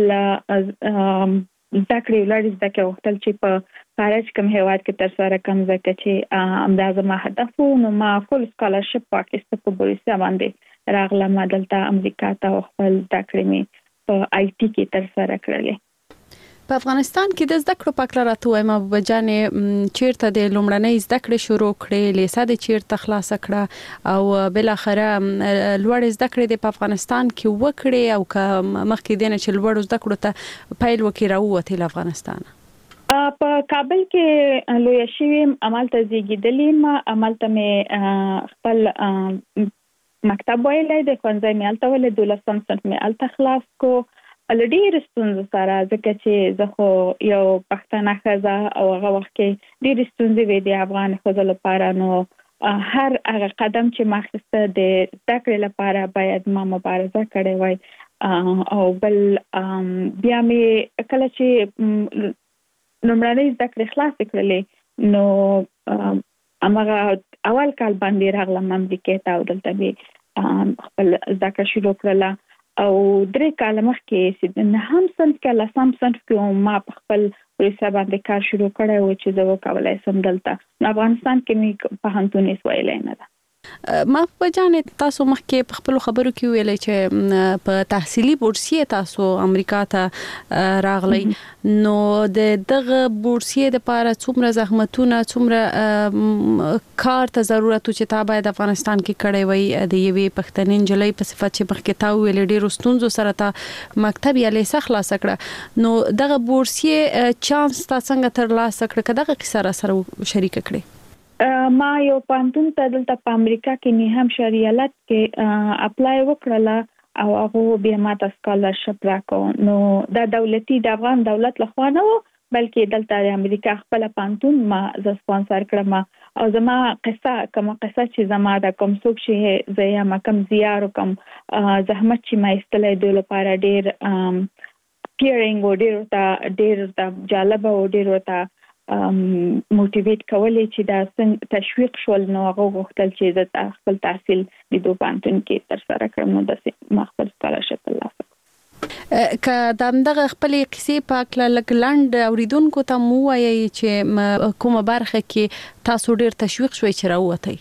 زده کړې ولاړې زده کړې غوښتل چې په خارج کوم هیواد کې تر سره کوم، ځکه چې همدا زما هدف و. نو ما فول سکالرشپ واخیسته په بوریسیا باندې راغلم دلته امریکا ته او خپل زده کړې مې په آی ټي کې تر سره کړلې. په افغانستان کې د زده کړو په اړه راته وایم محبوبه جان، چیرته د لومړنۍ زده کړې شروع کړې، لیسه د چیرته خلاص کړه او بل اخره لوړ زده کړې د افغانستان کې وکړې او که مخکې دینه چې لوړ زده کړو ته پیل وکړي راووتې له افغانستان؟ په کابل کې لوی شوم، عملته زیږیدلې، عملته مې خپل مکتب ویلې د ښوونځي مې هلته ولې 12 صنف مې هلته خلاص کو. ډېرې ستونزې سره، ځکه چې زه خو یو پښتنه ښځه او هغه وخت کې ډېرې ستونزې وې د افغان ښځو لپاره. نو هر هغه قدم چې ما اخیسته د زده کړې لپاره باید ما مبارزه کړې وای. او بل بیا مې کله چې لومړنۍ زده کړې خلاصې کړلې، نو هماغه اول کال باندې راغلم امریکا ته او دلته مې خپل زده کړه شروع کړله. او 3 کال مخکې چې نهم صنف کې لسم صنف کې ما په خپل ورسره باندې کار شروع کړی و چې زه وکولای سم دلته افغانستان کې مې په پوهنتون ویلې نه ده. محبوبه جان، تاسو مخکې په خپل خبرو کې ویلې چې په تحصیلي بورسیه تاسو امریکا ته راغلی، نو د دغه بورسیه لپاره څومره زحمتونه، څومره کار ته ضرورت چې تا باید افغانستان کې کړی وای د یوې پښتنې نجلۍ په صفت چې مخکې تا ویلې ډېرو ستونزو سره تا مکتب یا لیسه خلاص کړه، نو دغه بورسیه چانس تا څنګه ترلاسه کړه؟ که دغه کیسه را سره شریک کړې؟ ما یو پوهنتون ته دلته په امریکا کې نیو همشایر ایالت کې اپلای وکړله او هغه بیا ماته سکالرشپ راکړ. نو دا دولتي د افغان دولت لخوا نه و، بلکې دلته د امریکا خپل پوهنتون ما ز سپانسر کړم. او زما قصه چې زما د کوم څوک چې زه یم کوم زیار کوم زحمت چې ما استلې د لپاره ډیر پیرینګ او ډیر جالب او ډیر وتا موټیویټ کولې چې دا څنګه تشویق شول. نو هغه غوښتل چې د خپل تحصیل د دوه پوهنتون کې تر سره کړم، نو د خپل سکالرشپ ترلاسه کړم. که دغه خپل قصې په اړه لږ لنډ اوریدونکو ته مو وایي چې کومه برخه کې تاسو ډیر تشویق شوي چې راووتئ؟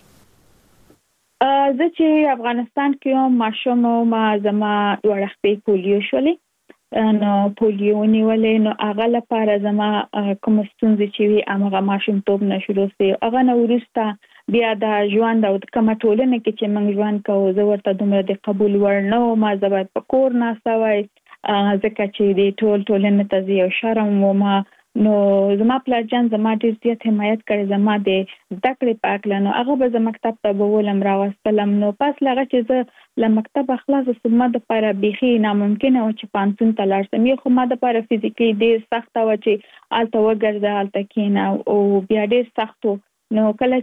زه چې افغانستان کې ماشوم ما زما وړخپې پولیو شولې، نو پولیو نیولې، نو هغه لپاره زما کوم ستونزې چې وي هغه ماشومتوب نه شروع سي. هغه نه وروسته بیا د ژوند او کوم ټولنه کې چې موږ ژوند کوو زه ورته دومره د قبول وړ نه وم. زه باید په کور ناسته وای ځکه چې د ټولنې ته یو شرم وم. نو زما پلارجان زما ډېر زیات حمایت کړی زما د زده کړې په اړه. نو هغه به زه مکتب ته بولم راوستلم. نو پس لغه چې زه له مکتب خلاص سم د لپاره بيخي ناممکن او چې پانتون ته لاړ سم. یو خو ما د لپاره فزیکلی ډېر سخت و چې الته وګرځه الته کېنه او بیا ډېر سخت. نو کله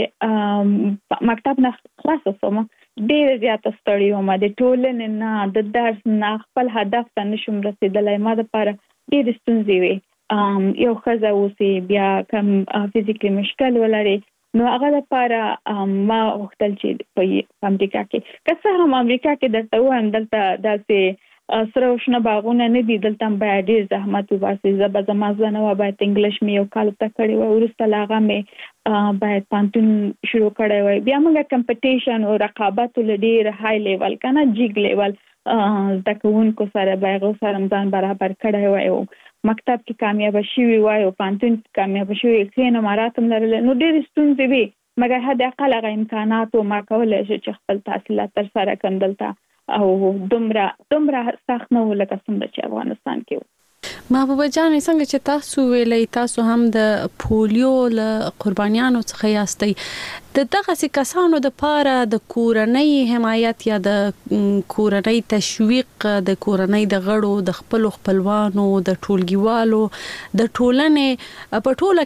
چې مکتب نه خلاص سم ډېر زیات ستړی وم. د ټولنې نه د درس نه خپل هدف ته نشم رسیدلای. ما د لپاره ډېر ستونزې وي یو خزه اوسي بیا کم فزیکلی مشکل ولري نو هغه لپاره ما وختل چې په امریکا کې که هم امریکا کې درته وایم دلته داسې سره وشنه باغونه نه دي دلته باید ډیر زحمت وباسي زما ځنه و باید انګلیش مې یو کال ته کړی و ورسته لاغه مې باید پانتون شروع کړی و بیا موږ کمپټیشن او رقابت ډیر های لیول کنه جیګ لیول د کوونکو سره باغ سره ځان برابر کړی و مکتب کې کامیاب شوی وای او پانتون کې کامیاب شوی خینه مراتم لرل نو ډېر ستونزې وي مګر هدا اقل امکانات او ما کولای شي چې خپل تحصیلات تر سره کندلته او دومره سخت نه ولکه څنګه چې افغانستان کې محبوبه جان څنګه چې تاسو ویلې تاسو هم د پولیو له قربانیانو څخه یاستئ دغه کسانو د پاره د کورنۍ حمایت یا د کورنۍ تشویق د کورنۍ د غړو د خپلوانو د ټولګیوالو د ټولنې په ټوله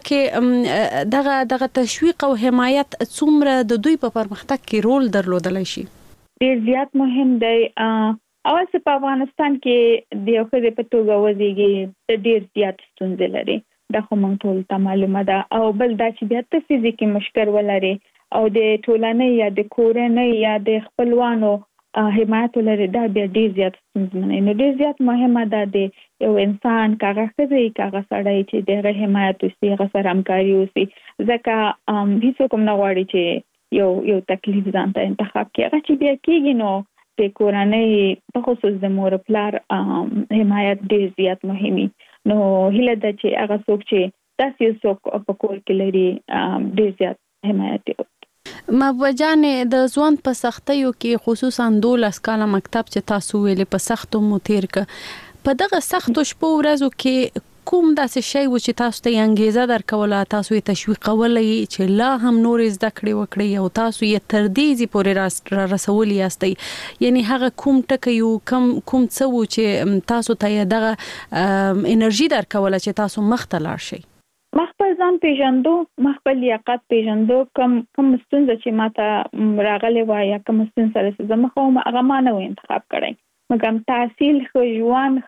کې دغه تشویق او حمایت څومره د دوی په پرمختګ کې رول درلودلی شي ډیر زیات مهم دی اول څه په افغانستان کې د یو خزې په توګه وزیږي ډیر زیات ستونزې لري دا خو موږ ټول ته معلومه ده او بل دا چې بیا ته فزیکي مشکل ولري او د ټولنې یا د کورنۍ یا د خپلوانو حمایت لري دا بیا ډیر زیات ستونزمن نو ډیر زیات مهمه ده د یو انسان کاغه خزې کاغه سړی چې د حمایت وسي هغه سره همکاري وسي ځکه هیڅ کوم نه غواړي چې یو تکلیف ځان ته انتخاب کړي هغه چې بیا کېږي نو د کورنۍ په خصوص د مور پلار حمایت ډیر زیات مهمي نو هله د چې هغه څوک چې تاسو څوک په کور کې لري ډیر زیات حمایت مبوجان د ځوان په سختیو کې خصوصا 12 کاله مکتب چې تاسو ویلې په سختو متیر ک په دغه سختو شپو ورځو کې کوم داسې شی و چې تاسو ته انګیزه درکوله تاسو یې تشویقولې چې لا هم نور زده کړې وکړي او تاسو یې تر دې ځې پورې رسولي یاستئ یعنی هغه کوم ټکی یو کوم څه و چې تاسو ته دغه انرژي درکوله چې تاسو مخ ته لاړ شئ خپل ځان پیژندو خپل لیاقت پیژندو کوم ستونزه چې ماته راغلې وای یا کوم ستونزه سره زما خو هغه ما نه انتخاب کړی مګم تحصیل خو ژوند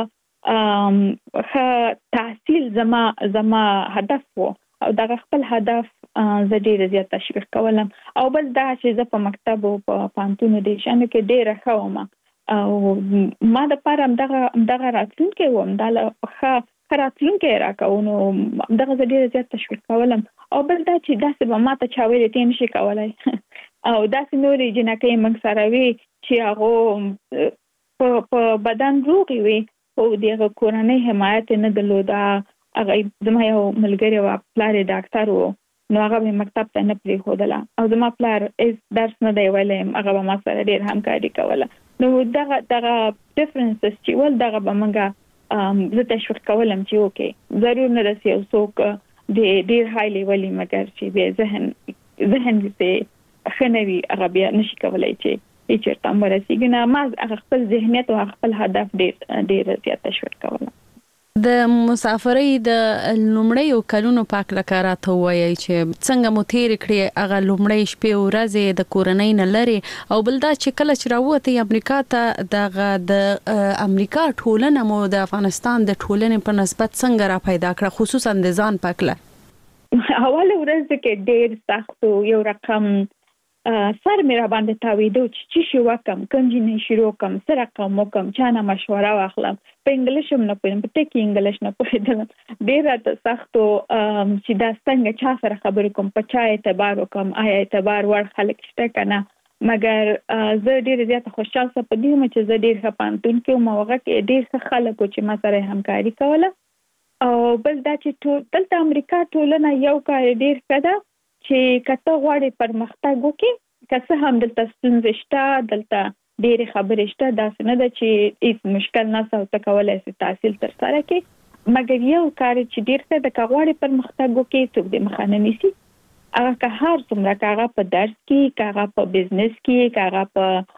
تحصیل زما هدف وو او دا خپل هدف زه ډیر زیات تشویق کولم او بل دا چې زه په مکتب او په پانتون د شانو کې ډیر خوم او ما د پاره دغه راتلونکي ووم دا راتلونکي راکونو دغه زه ډیر زیات تشویق کولم او بل دا چې داسې به ما ته چا ویلې تی نشي کولای او داسې نورې جنکۍ موږ سره وي چې هغه په بدن روغ وي او دغه کورنۍ حمایت نه درلوده هغه زما یو ملګری و پلار ډاکټر و نو هغه به مکتب ته نه پریښودله او زما پلار درس نه دی ویلی هغه به ما سره ډیر همکاري کوله نو دغه ډیفرنسز چې ول دغه به موږ زه تشویق کولم چې اوکې ضرور نه رسي او څوک د ډیر های لیولي مګر چې به ذهن دې خنوي هغه بیا نشي کولای چې چیرته مرسیږي نه ما خپل ذهنیت او خپل هدف ډیر زیات تشویق کوله د مسافرۍ د لومړیو کلونو پاک لکه راته وایي چې څنګه مو تیر کړی هغه لومړی شپې او ورځې د کورنۍ نه لري او بل دا چې کله چې راوته امریکا ته د امریکا ټولنه مو د افغانستان د ټولنې په نسبت څنګه را پیدا کړه خصوصا د ځان پاکله اول ورځ کې ډیر سخت یو رقم سر مې را باندې تاویدو چې شي وکم کوم جنې شروع کوم سره کوم کوم چانه مشوره واخلم په انګلیش هم نه پوهیم په ټکی انګلیش نه پوهیدم ډیر راته سختو چې دا څنګه چا سره خبرې کوم په چا اعتبار وکم آیا اعتبار ور خلک شته کنه مګر زه ډیر زیات خوشاله سم په دې چې زه ډیر ښه پانتون کې موغه کې ډیر ښه خلک چې ما سره همکاري کوله او بل دا چې دلته امریکا ټولنه یو کار ډیر کده چې کته غواړي پرمختګ وکړي که هم دلته ستونزې شته دلته ډېرې خبرې شته داسې نه ده چې هیڅ مشکل نشته او ته کولی شې تحصیل ترسره کړې مګر یو کار چې ډېر ښه ده که غواړي پرمختګ وکړي څوک دې مخه نه نیسي هغه که هر څومره که هغه په درس کې که هغه په بزنس کې که هغه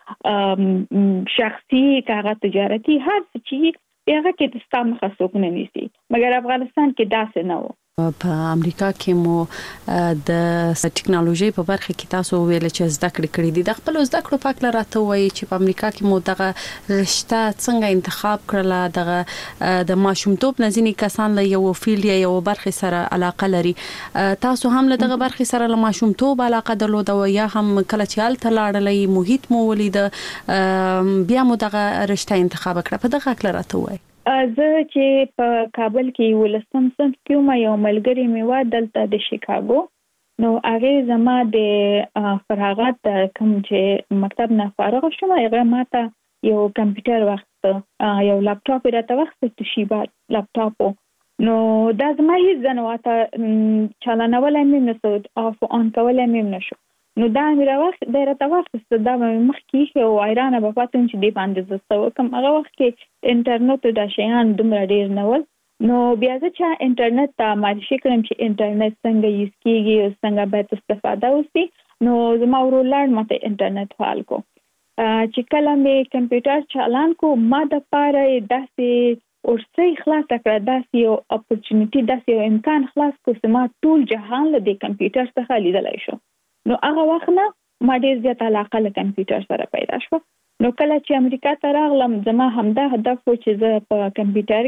په شخصي که هغه تجارتي هر څه چې هغه کې د ستا مخه څوک نه نیسي مګر افغانستان کې داسې نه و په امریکا کې مو د ټیکنالوژي په برخه کې تاسو ویل چې زده کړې دي د خپل زده کړو په اړه راته وایي چې په امریکا کې مو دغه رشته څنګه انتخاب کړله دغه د ماشومتوب نزینی کسان له یو فیلډ یا یو برخه سره علاقه لري تاسو هم له دغه برخه سره له ماشومتوب علاقه درلوده یا هم کله چې الته لاړلې محیط مو ولید بیا مو دغه رشته انتخاب کړه په دغه اړه راته وایي زه چې په کابل کې ولسم صنف کې ما یو ملګری مې و دلته د شیکاګو نو هغه زما د فراغت کوم چې مکتب نه فارغ شوم هغه ماته یو کمپیوټر وخت یو لپټاپ راته وخت توشیبا لپټاپ نو دا زما هیڅ ځنواته چالانول مې نسود اف اون کول مې نشو نو دا مې راوخت د راته وخت دا مخ کې او ایران په پاتون چې دی باندې زستو کوم هغه وخت کې انټرنیټ د شیان دومره ډیر نه ول نو بیا چې انټرنیټ ته معرفي کړم چې انټرنیټ څنګه یوز کیږي او څنګه باید استفاده وشي نو زما ورولار ماته انټرنیټ فعال کو چې کله مې کمپیوټر چالان کو ما د پاره داسې ورسې خلاص کړه داسې یو اپورچونټی داسې یو امکان خلاص کو چې ما ټول جهان له دې کمپیوټر څخه لیدلای شو نو هغه وخت نه ما ډیر زیات علاقه له کمپیوټر سره پیدا شو نو کله چې امریکا ته راغلم زما همدا هدف و چې زه په کمپیوټر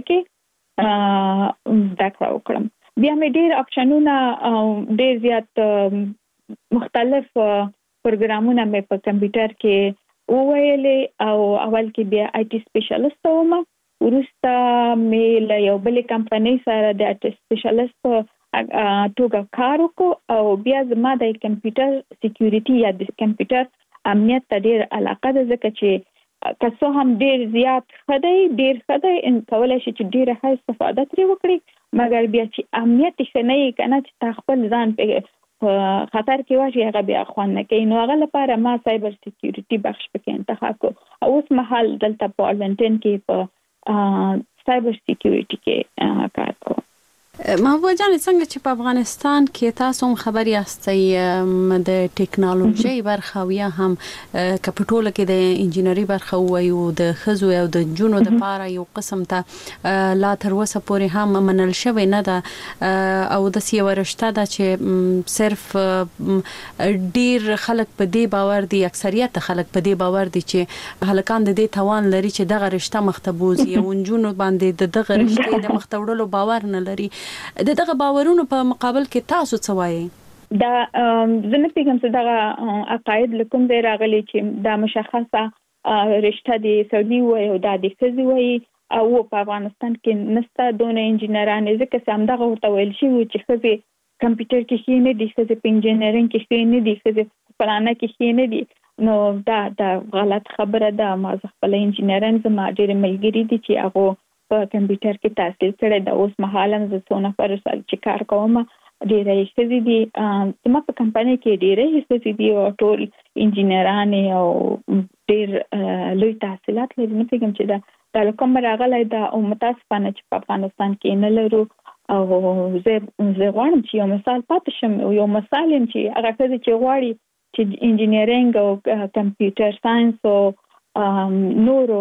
کې زده کړه وکړم بیا مې ډیر اپشنونه ډیر زیات مختلف پروګرامونه مې په کمپیوټر کې وویلې او اول کې بیا آی ټي سپیشلیست وم ورسته مې له یو بل کمپنۍ سره د آی ټي سپیشلیست توګه کار وکړ او بیا زما د کمپیوټر سکیورټي یا د کمپیوټر امنیت ته ډیر علاقه ده ځکه چې که هم ډیر زیات ډیر خدای ان کولای شي چې ډیر ښه استفاده ترې وکړي مګر بیا چې امنیت ښه نه یې کنه چې خپل ځان په خطر کې واچي هغه بیا خوان نه کوي نو هغه لپاره ما سایبر سکیورټي بخش پکې انتخاب کړ او اوس مهال دلته په ارلنټن کې په سایبر سکیورټي کې کار کوم محبوبه جان څنګه چې په افغانستان کې تاسو هم خبري یاستئ د ټیکنالوژي برخه یا هم کپټول کې د انجینری برخه وایو د خزو او د جنونو د پاره یو قسم ته لا تر اوسه پورې هم منل شوی نه ده او د سی ورشته ده چې صرف ډیر خلک په دې باور دي اکثریت خلک په دې باور دي چې هلکان د دې توان لري چې دغه رشته مختبوزي او جنونو باندې دغه رشته د مختوړلو باور نه لري دغه باورونو په مقابل کې تاسو څه وایي دا زنه پیغام څه دغه عقاید لکم دی راغلي چې دا مشخصه رشته دي سعودي وي او د خزي وي او په افغانستان کې نسته دونه انجینران ځکه چې هم دغه ورته ویل شي چې خزي کمپیوټر کې شي نه دي خزي په انجینرینګ کې شي نه دي خزي پلانه کې شي نه دي نو دا غلط خبره ده ما خپل انجینران زما ډېر ملګری دي چې هغه په کمپیوټر کې تحصیل کړی د اوس مهالم زه څونه فرصت چې کار کوم ډېرې ښځې دي زما په کمپنۍ کې ډېرې ښځې دي او ټول انجینران او ډېر لوی تحصیلات لري نو فکر چې دا کوم راغلی دا او متاسفانه چې په افغانستان کې نه لرو او زه غواړم چې یو مثال پاتې شم یو مثال چې هغه ښځې چې غواړي چې انجینرینګ او کمپیوټر ساينس او نورو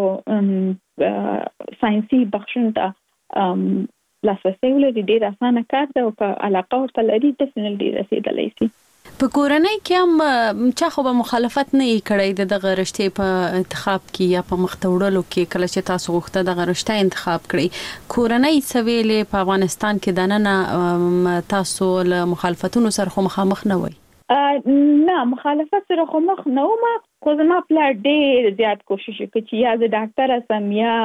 ساينسي بخښنه ته لاسرسي ولري ډیر اسانه کار ده او که علاقه ورته لري ډیفینټلی رسیدلی شي په کورنۍ کې هم چا خو به مخالفت نه کړی دغه رشته په انتخاب کې یا په مختوړلو کې کله چې تاسو غوښته دغه رشته انتخاب کړی کورنۍ سویلې په افغانستان کې دننه تاسو له مخالفتونو سره مخامخ نه وای نه مخالفت سره خو مخ نه ومه خو زما پلار ډېر زیات کوشش وکړ چې یا زه ډاکټره سم یا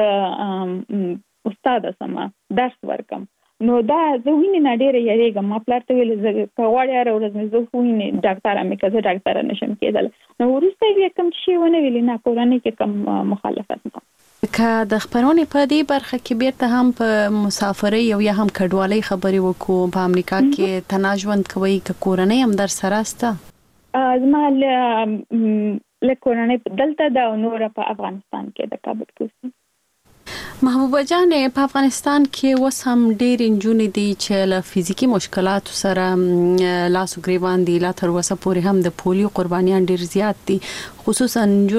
زه استاده سم درس ورکم نو دا زه وینې نه ډېره یریږم ما پلار ته ویل زه که غواړې هره ورځ مې زه وینې ډاکټره مې که زه ډاکټره نشم کېدلی نو وروسته یې کوم شی ونه ویلې نه کورنۍ کې کوم مخالفت نه که د خبرونې په دې برخه کې بیرته هم په مسافرۍ او یا هم کډوالۍ خبرې وکړو په امریکا کې تنها ژوند کوي که کورنۍ هم در سره سته زما له کورنۍ دلته ده او نور په افغانستان کې د کابل کې محبوبه جان په افغانستان کې اوس هم ډېر نجونې دي چې له فزیکی مشکلاتو سره لاس ګریوان دي. لا تر اوسه پورې هم د پولیو قربانیان ډېر زیات دي، خصوصا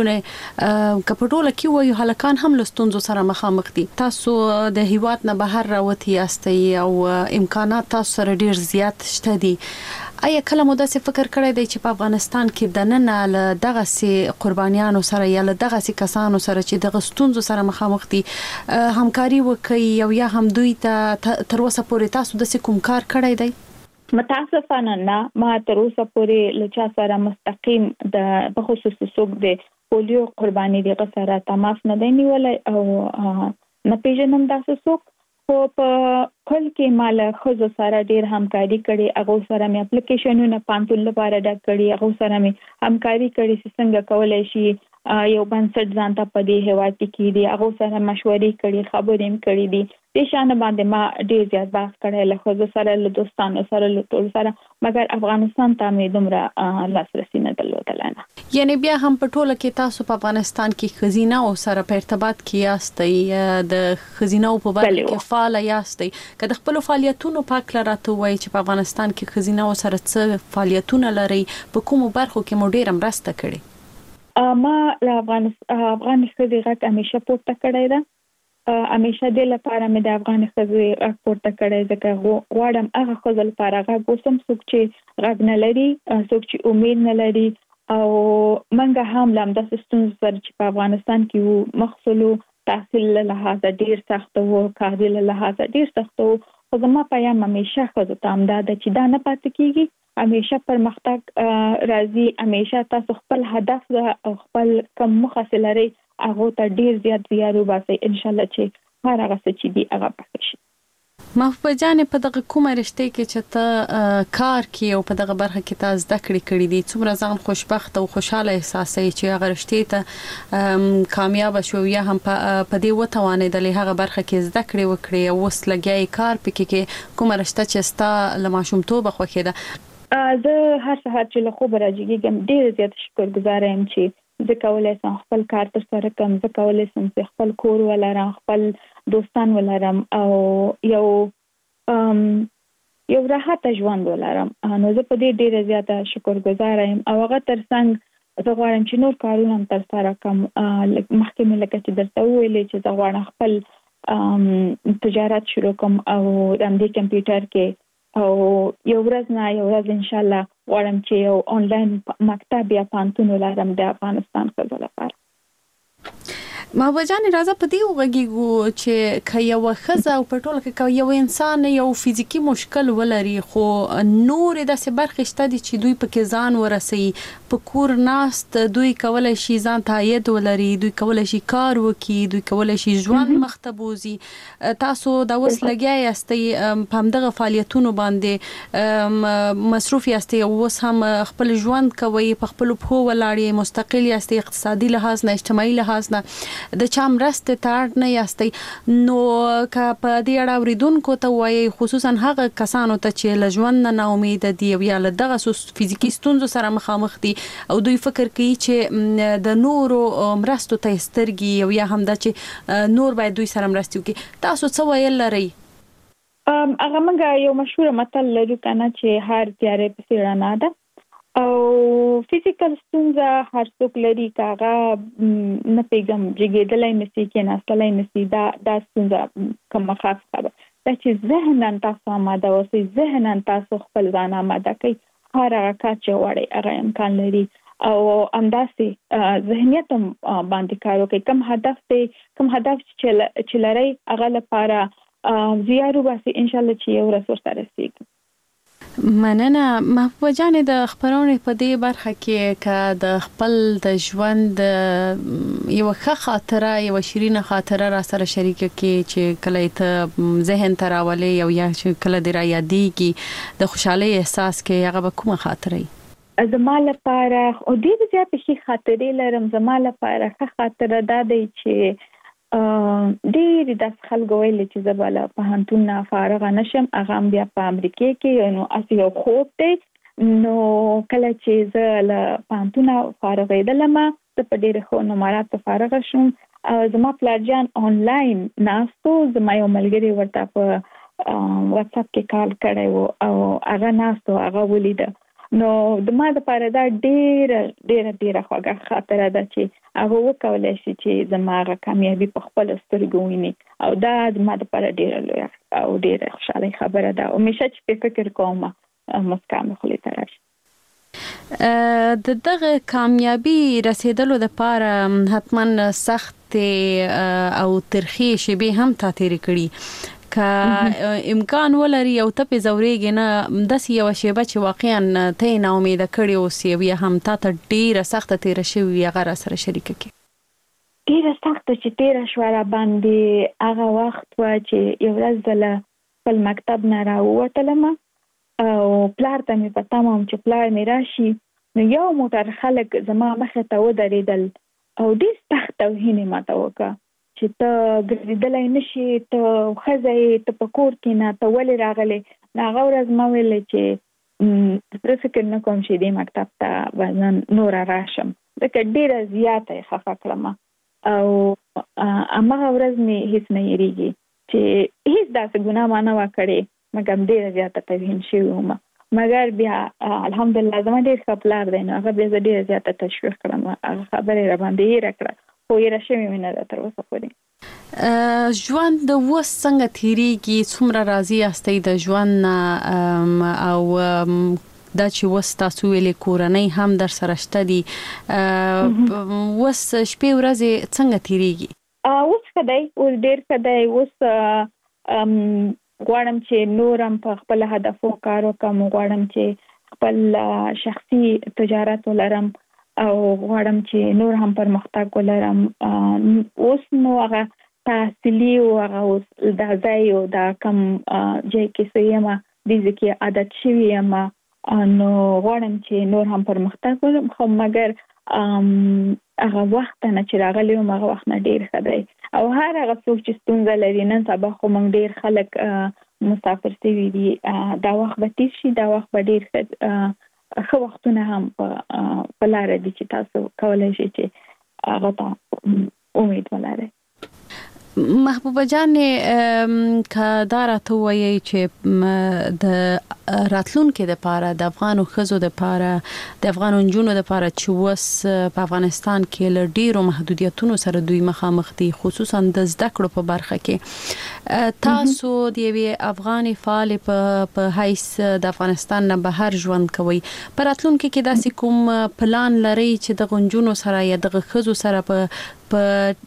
نجونې کپټوله کې وایي هلکان هم له ستونزو سره مخامخ دي. تاسو د هیواد نه بهر راوتی یاستئ او امکانات تاسو سره ډېر زیات شته دي. آیا کله مو داسې فکر کړی دی چې په افغانستان کې د نن له دغه سي قربانیانو سره یا له دغه سي کسانو سره چې دغه ستونزو سره مخامخ دي همکاري وکړي او یا هم دوی ته تر اوسه پورې تاسو د کوم کار کړی دی؟ متاسفانه نه، ما تر اوسه پورې له چا سره مستقیم د بخصوص څوک د پولیو قرباني دغه سره تماس نه دی نیولای او نه پیژنم داسې څوک. خو په کل کې مال خزو سره ډیر همکاري کړي، هغه سره مې اپلیکیشنونه پانتون لپاره ډک کړي، هغه سره مې همکاري کړي چې څنګه کولای شي یو بنسټ ځان ته په دې هیواد کې دي، هغه سره مشورې کړي، خبرې هم کړي دي. د شان باندې ما ډیر زیات بحث کړی له خزو سره، له دوستانو سره، له ټول سره، مګر افغانستان ته مې دومره لاسرسي نه درلودل. یعنی بیا هم په ټوله کې تاسو په افغانستان کې خزینه او سره په ارتباط کې یاستئ، د خزینه او په برخه کې فعال یاستئ. که د خپل فعالیتونو پاک لراته وای چې په افغانستان کې خزینه او سره څه فعالیتونه لري، په کومو برخو کې مو ډیر مرسته کړې؟ ما له افغان خزې غږ همیشه پورته کړی ده. همیشه د لپاره مې د افغان خزې غږ پورته کړی، ځکه غواړم هغه خزې لپاره غږ اوسم څوک چې غږ نه لري، څوک چې امید نه لري. او منګه هم لامداسې ستونزې سره چې په افغانستان کې وو، مخصوصو تحصیل له لحاظه ډیر سخت وو، کاري له لحاظه ډیر سخت وو. خو زما پیغام همیشه خزو ته همدا ده چې دا نه پاتې کیږي، همیشه پرمختګ راځي. همیشه تاسو خپل هدف او خپل کوم مخه لري هغه ته ډیر زیات زیار وباسئ، ان شاء الله چې هر هغه څه چې دی هغه پاتې شي. محبوبه جان په دغه کومه رشته کې چې ته کار کوي او په دغه برخه کې تاسو زده کړې دي، څومره ځان خوشبخت او خوشاله احساسوي چې هغه رشته ته کامیاب شو یا هم په دې وتوانېدلې هغه برخه کې زده کړې وکړي او اوس لګیای کار پکې کې کومه رشته چې ستا له ماشومتوبه خوښه ده؟ زه هر سهار چې له خوبه راځم ډیر زیات شکرګزار یم چې زه کولای شم خپل کار تر سره کړم، زه کولای شم چې خپل کور ولرم، خپل دوستان ولرم او یو راحت ژوند ولرم. نو زه په دې ډیره زیاته شکرګزار یم او هغه ترڅنګ زه غواړم چې نور کارونه هم تر سره کړم. مخکې مې لکه چې درته وویلې چې زه غواړم خپل تجارت شروع کړم او د همدې کمپیوټر کې او یو ورځ ان شاء الله غواړم چې یو آنلاین مکتب یا پانتون ولرم د افغانستان خزو لپاره. محبوبه جان راځه په دې وګورئ چې که یو خزه او په ټوله کې یو انسان یو فزیکی مشکل ولري خو نور داسې برخې شته دي چې دوی پکې ځان ورسوي، په کور ناست دوی کولای شي ځان ته عاید ولري، دوی کولای شي کار وکړي، دوی کولای شي ژوند مخته بوزي. تاسو دا اوس لګیا یاستئ په همدغه فعالیتونو باندې مصروف یاستئ او اوس هم خپل ژوند کوي، په خپل پښو ولاړ، مستقل یاستئ، اقتصادي لحاظ نه، اجتماعي لحاظ نه د چا مرسته ته اړ نه یاستئ. نو که په دې اړه اوریدونکو ته وایي، خصوصا هغه کسانو ته چې له ژوند نه امید دي یا له دغه فزیکی ستونزو سره مخامخ دي او دوی فکر کوي چې د نورو مرستو ته سترګي او یا هم دا چې نور باید دوی سره مرستي وکړي، تاسو څه ویل لرئ؟ هغه موږ یو مشهور متل لرو کنه چې هر تیارې پسې رڼا ده او فزیکل ستونزه هر څوک لري، کاغه نه پیغام جګېدلای نشي، کې ناستلای نشي، دا ستونزه کومه خاص خبره ده چې ذهنن تاسو آماده اوسئ، ذهنن تاسو خپل ځان آماده کړئ، هر هغه کار چې غواړئ هغه امکان لري او همداسې ذهنیت باندې کار وکړئ. کوم هدف چې لرئ هغه لپاره زیار وباسئ، ان شاء الله چې یو ورځ ورته رسیږي. مننه محبوبه جان. د خبرونې په دې برخه کې که د خپل د ژوند یو ښه خاطره، یو شیرینه خاطره را سره شریکه کې چې کله ته ذهن ته راولي او یا چې کله دې را یادېږي د خوشحالۍ احساس کې، هغه به کومه خاطره وي؟ زما لپاره ډېرې زیاتې ښې خاطرې لرم. زما لپاره ښه خاطره دا دی چې ډېر داسې خلکو ویلي چې زه به له پوهنتون نه فارغه نشم، هغه هم بیا په امریکا کې، نو هسې یو خوب دی. نو کله چې زه له پوهنتونه فارغېدلم، زه په ډېرې ښو نمراتو فارغه شوم زما پلارجان آنلاین ناستو، زما یو ملګری ورته په واتس اپ کې کال کړی و او هغه ناستو، هغه ولیده. نو د ما لپاره دا ډېره خوږه خاطره ده چې هغه وکولی شي چې زما هغه کامیابي په خپلو سترګو وویني او دا زما لپاره ډېره لویه او ډېره خوشحالۍ خبره ده. همیشه چې پې فکر کوم مسکا مې خولې ته راشي. د دغه کامیابی رسیدلو لپاره حتما سخت او ترخی شیبې هم تا تیرې کړي، که امکان ولري او ته په زورېږي نه داسې یوه شیبه چې واقعا ته یې ناامیده کړې اوسې یا هم تا ته ډېره سخته تیره شوې هغه را سره شریکه کړي؟ ډېره سخته چې تیره شوه را باندې هغه وخت وه چې یو ورځ زه له خپل مکتب نه راووتلم او پلار ته مې په تمه وم چې پلار مې راشي، نو یو موټر خلک زما مخې ته ودرېدل او ډېر سخت توهین یې ماته وکړه چې ته ګرځېدلی نه شې، ته ښځه یې، ته په کور کې نه، ته ولې راغلې؟ نو هغه ورځ ما ویلې چې زه فکر نه کوم چې دې مکتب ته به زه نوره راشم، ځکه ډېره زیاته یې خفه کړم او هماغه ورځ مې هېڅ نه هېرېږي چې هېڅ داسې ګناه ما نه وه کړې مګر ډېره زیاته توهین شوې وم. مګر بیا الحمدلله زما ډېر ښه پلار دی، نو هغه بیا زه ډېره زیاته تشویق کړم، هغه خبرې را باندې هېره کړه، خو هېره شوې مې نه ده تر اوسه پورې. ژوند اوس څنګه تېرېږي؟ څومره راضي یاستئ د ژوند نه او دا چې اوس تاسو ویلې کورنۍ هم در سره شته دي، اوس شپې ورځې څنګه تېرېږي؟ اوس ښه دی، اوس ډېر ښه دی. اوس غواړم چې نورم په خپل هدفو کار وکړم، غواړم چې خپل شخصي تجارت ولرم او غواړم چې نور هم پرمختګ ولرم. اوس نو هغه تحصیلي او هغه اوس دا ځای او دا کم ځای کې څه یم دې ځای کې عادت شوې یم، نو غواړم چې نور هم پرمختګ ولرم، خو مګر هغه وخت نه چې راغلی وم هغه وخت نه ډېر ښه دی او هر هغه څوک چې ستونزه لري نن سبا خو موږ ډېر خلک مسافر سوي دي، دا وخت به تېر شي، دا وخت به ډېر ښه وختونه هم په لاره دي چې تاسو کولی شئ چې هغه ته امید ولرئ. محبوبه جانې که دا راته ووایئ چې د راتلونکي دپاره د افغانو ښځو دپاره د افغانو نجونو دپاره چې اوس په افغانستان کې له ډېرو محدودیتونو سره دوی مخامخ دي، خصوصا د زده کړو په برخه کې، تاسو د یوې افغانې فعالې په حیث د افغانستان نه بهر ژوند کوئ، په راتلونکي کې داسې کوم پلان لرئ چې دغه نجونو سره یا دغه ښځو سره په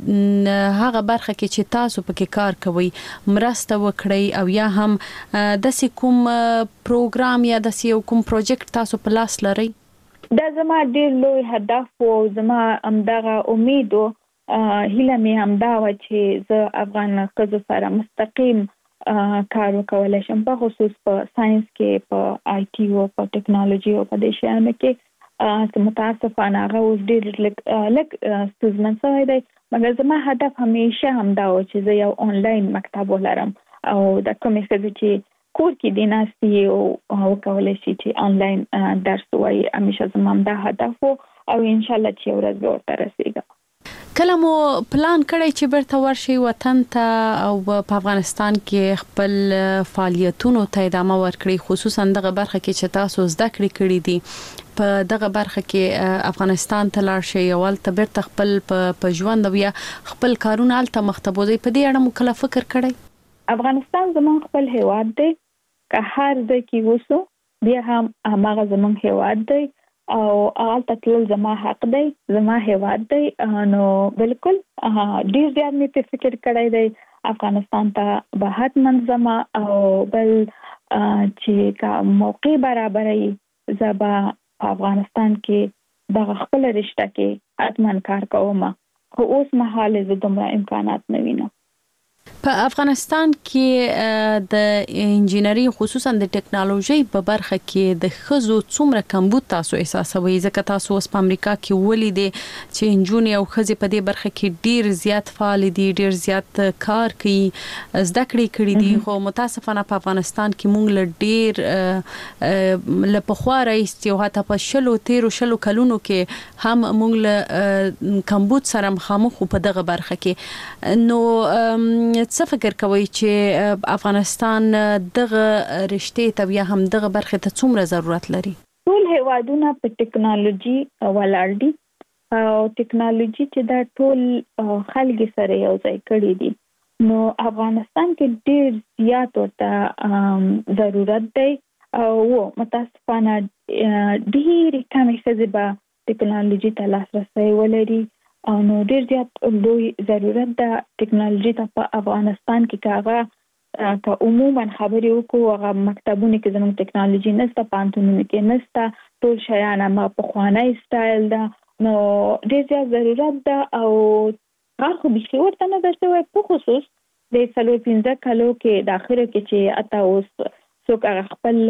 هغه برخه کې چې تاسو پکې کار کوئ مرسته وکړئ او یا هم داسې کوم پروګرام یا داسې یو کوم پروجیکټ تاسو په لاس لرئ؟ دا زما ډېر لوی هدف او زما همدغه امید او هیله مې همدا وه چې زه افغان ښځو سره مستقیم کار وکولی شم، په خصوص په ساینس کې، په آی ټي او په ټیکنالوژي او په دې شیانو کې. متاسفانه هغه اوس ډېر لږ ستونزمن شوی دی، مګر زما هدف همیشه همدا و چې زه یو آنلاین مکتب ولرم او د کومې ښځې چې کور کې دې ناستې او وکولی شي چې آنلاین درس ووایي، همیشه زما همدا هدف و او انشاءالله چې یو ورځ به ورته رسېږم. کله مو پلان کړی چې بیرته ورشئ وطن ته او په افغانستان کې خپل فعالیتونو ته ادامه ورکړئ، خصوصا دغه برخه کې چې تاسو زده کړې کړې دي، په دغه برخه کې افغانستان ته لاړ شئ او هلته بیرته خپل په ژوند او یا خپل کارونه هلته مخته بوځئ، په دې اړه مو کله فکر کړی؟ افغانستان زموږ خپل هیواد دی، که هر ځای کې اوسو بیا هم هماغه زموږ هیواد دی او هلته تلل زما حق دی، زما هیواد دی، نو بالکل ډېر زیات مې په فکر کړی دی افغانستان ته به حتما ځم او بل چې که موقع برابروي زه به په افغانستان کې دغه خپل رشته کې حتما کار کوم، خو اوس مهال زه دومره امکانات نه وینم. په افغانستان کې د انجینری خصوصا د ټکنالوژي په برخه کې د خزو څومره کمبود تاسو احساسوي؟ ځکه تاسو اوس په امریکا کې ولیدئ چې انجونې او خزې په دې برخه کې ډیر زیات فعال دي، ډیر زیات کار کوي، زده کړې کړې دي، خو متاسفانه په افغانستان کې موږ له ډیر له پخوا راځي او حتی په 13 کلونو کې هم موږ له کمبود سره مخامخ په دغه برخه کې. نو څه فکر کوي چې افغانستان دغه رشتې ته یا هم دغه برخه ته څومره ضرورت لري؟ ټول هیوادونه په ټکنالوژي ولاړ دي او ټکنالوژي چې دا ټول خلک سره یو ځای کړي دي، نو افغانستان کې ډیر زیات ورته ضرورت دی او متاسفانه ډیر کمې ښځې به ټکنالوژي ته لاسرسی ولري او نو ډیر زیات لوی ضرورت ده ټکنالوژي ته په افغانستان کې که عموما خبرې وکړو هغه مکتبونو کې زموږ ټکنالوژي نشته، پوهنتونونو کې نشته، ټول شیان هم پخوانی سټایل ده، نو ډیر زیات ضرورت ده او هغه خو بیخي ورته نه ده شوی. په خصوص د 4-5 کالو کې د اخره کې چې اته اوس څوک هغه خپل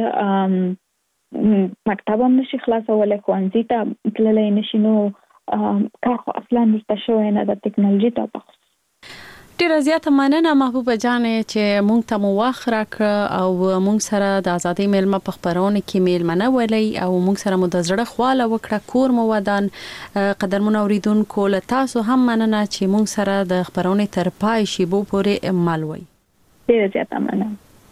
مکتب هم نشي خلاصولی، ښوونځي ته تللی نشي، نو کار خو اصلا ورته شوی نه د ټکنالوژي ته په خصوص. ډیره زیاته مننه محبوبه جانې چې مونږ ته مو وخت راکړه او مونږ سره د ازادۍ میلمه په خبرونه کې میلمنه ولې او مونږ سره مو د زړه خواله وکړه، کور مو ودان. قدرمن اوریدونکو له تاسو هم مننه چې مونږ سره د خبرونه تر پای شیبو پورې مل وي. ډیره زیاته مننه.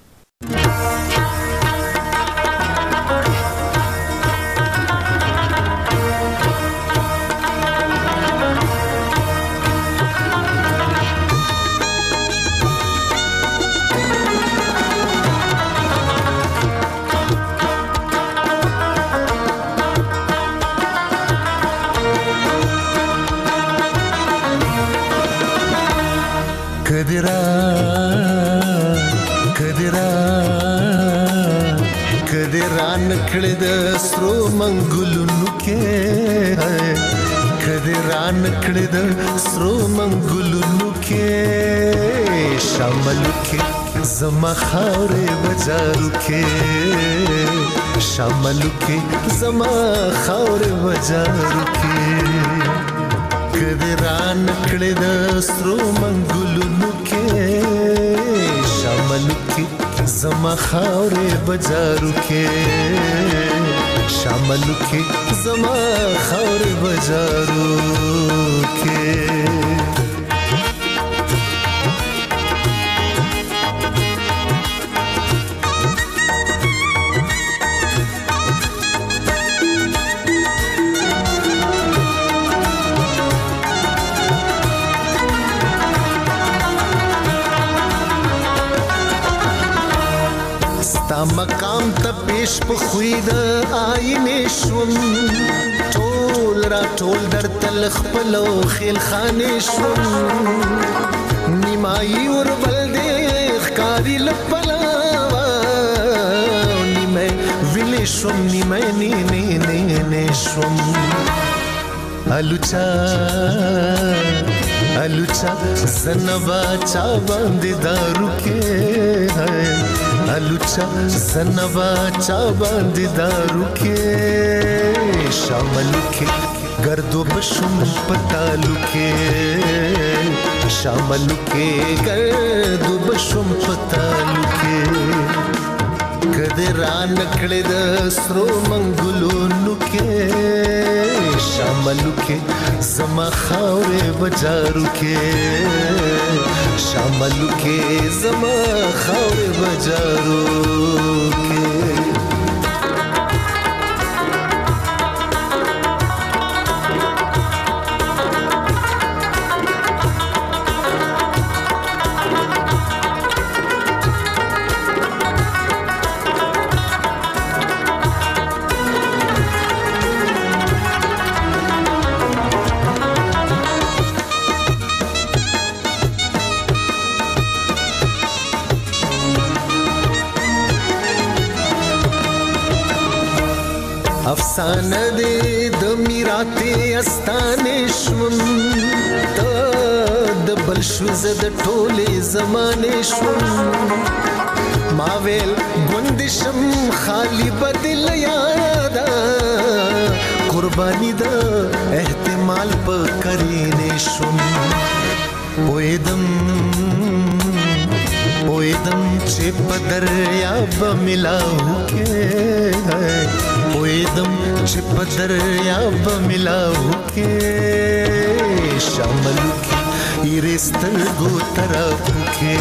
کدران کړه د سرو منګلونو کې، کدران کړه د سرو منګلونو کې، شامل کې زما خاورې بازارو کې، شامل کې زما خاورې بازارو کې، کدران کړه د سرو منګلونو کې، شامل کې زما خاورې بازارو کې، شامل کې زما خاورې بازارو کې. ستا مقام ته پیش په خوی د آینې شوم، ټول را ټول در تل خپلو خیل خانې شوم، نیمایي وربل دې ښکاري لپلاوه، نیمه ویلې شوم نیمه نه شوم، الوچا الوچا زنبا چا باندې دارو کې، الوچا زنبا چا باندې دارو کې، شامل کې گردو بشم پتالو کې، شامل کې گردو بشم پتالو کې، کدران کړه د سرو منګلونو کې، شامل کې زما خاورې بازارو کې، شامل کې زما خاورې بازارو کې. افسانه دې د میراته استانې شوم، د بل شو زد ټوله زمانه شو ما ویل ګوندشم خالی بدل یادا قربانی دا احتمال په کرینه شوم پویدم چې په دریاب ملاو کې پویدم چې په دریاب ملاو کې شامل کې ایرسترګو طرف کې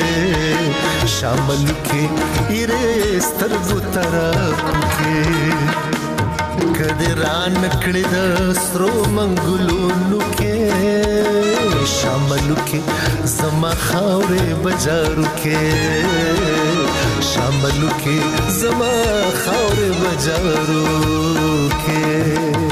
شامل کې ایرسترګو طرف کې کدی ران کړی د سترو منګلونو کې شاملو کې زما خاورې بجارو کې شاملو کې زما خاورې بجارو کې